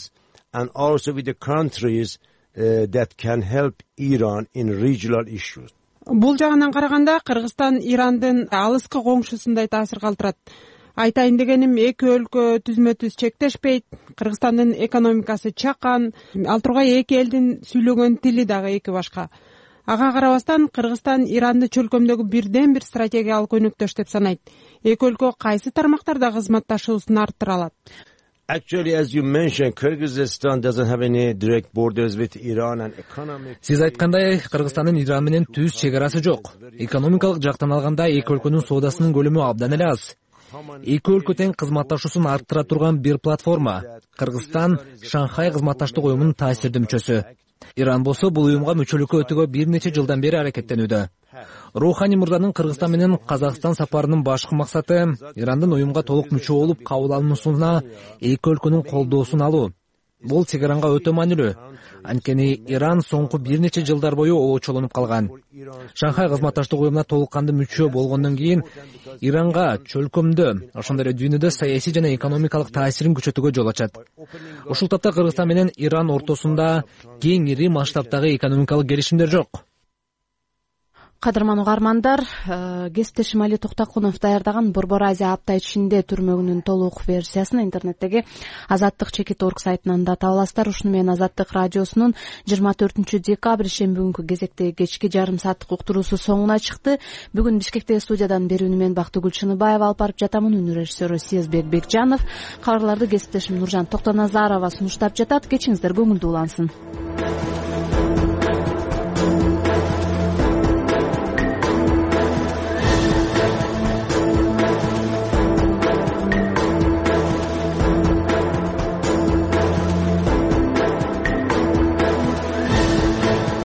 And also with the countries uh, that can help Iran in regional issues.
Бул жагынан караганда Кыргызстан Ирандын алыскы коңшусундай таасир калтырат. Айтайын дегеним, эки өлкө түзмө-түз чектешпейт. Кыргызстандын экономикасы чакан, ал тургай эки элдин сүйлөгөн тили дагы эки башка. Ага карабастан Кыргызстан Иранды чөлкөмдөгү бирден бир стратегиялык өнөктөш деп санайт. Эки өлкө кайсы тармактарда кызматташуусун арттыра алат?
Actually, as you mentioned, Kyrgyzstan doesn't have any direct borders with Iran and economic.
Сиз айткандай, Кыргызстандын Иран менен түз чек арасы жок. Экономикалык жактан алганда эки өлкөнүн соодасынын көлөмү абдан эле аз. Эки өлкө тең кызматташуусун арттыра турган бир платформа. Кыргызстан Шанхай кызматташтык уюмунун таасирдүү мүчөсү. Иран болсо бул уюмга мүчөлүккө өтүүгө бир нече жылдан бери аракеттенүүдө. Роухани мырзанын Кыргызстан менен Казакстан сапарынын башкы максаты Ирандын уюмга толук мүчө болуп кабыл алынуусуна эки өлкөнүн колдоосун алуу. Бул Тегеранга өтө маанилүү. Анткени Иран соңку бир нече жылдар бою оочолонуп калган. Шанхай кызматташтык уюмуна толук кандуу мүчө болгондон кийин Иранга чөлкөмдө, ошондой эле дүйнөдө саясий жана экономикалык таасирин күчөтүүгө жол ачат. Ушул тапта Кыргызстан менен Иран ортосунда кең ири масштабтагы экономикалык келишимдер жок.
Кадырман угармандар, кесиптешим Али Токтокунов даярдаган Борбор Азия апта ичинде түрмөгүнүн толук версиясын интернеттеги Азаттык чекит точка орг сайтынан да таба аласыздар. Ушуну менен Азаттык радиосунун жыйырма төртүнчү декабрь шемби күнкү кезектеги кечки жарым сааттык уктуруусу соңуна чыкты. Бүгүн Бишкектеги студиядан берүүнү мен Бактыгүл Чыныбаева алып барып жатамын. Үнү режиссеру Сезбек Бекжанов. Кабарларды кесиптешим Нуржан Токтоназарова сунуштап жатат. Кечиңиздер көңүлдүү улансын.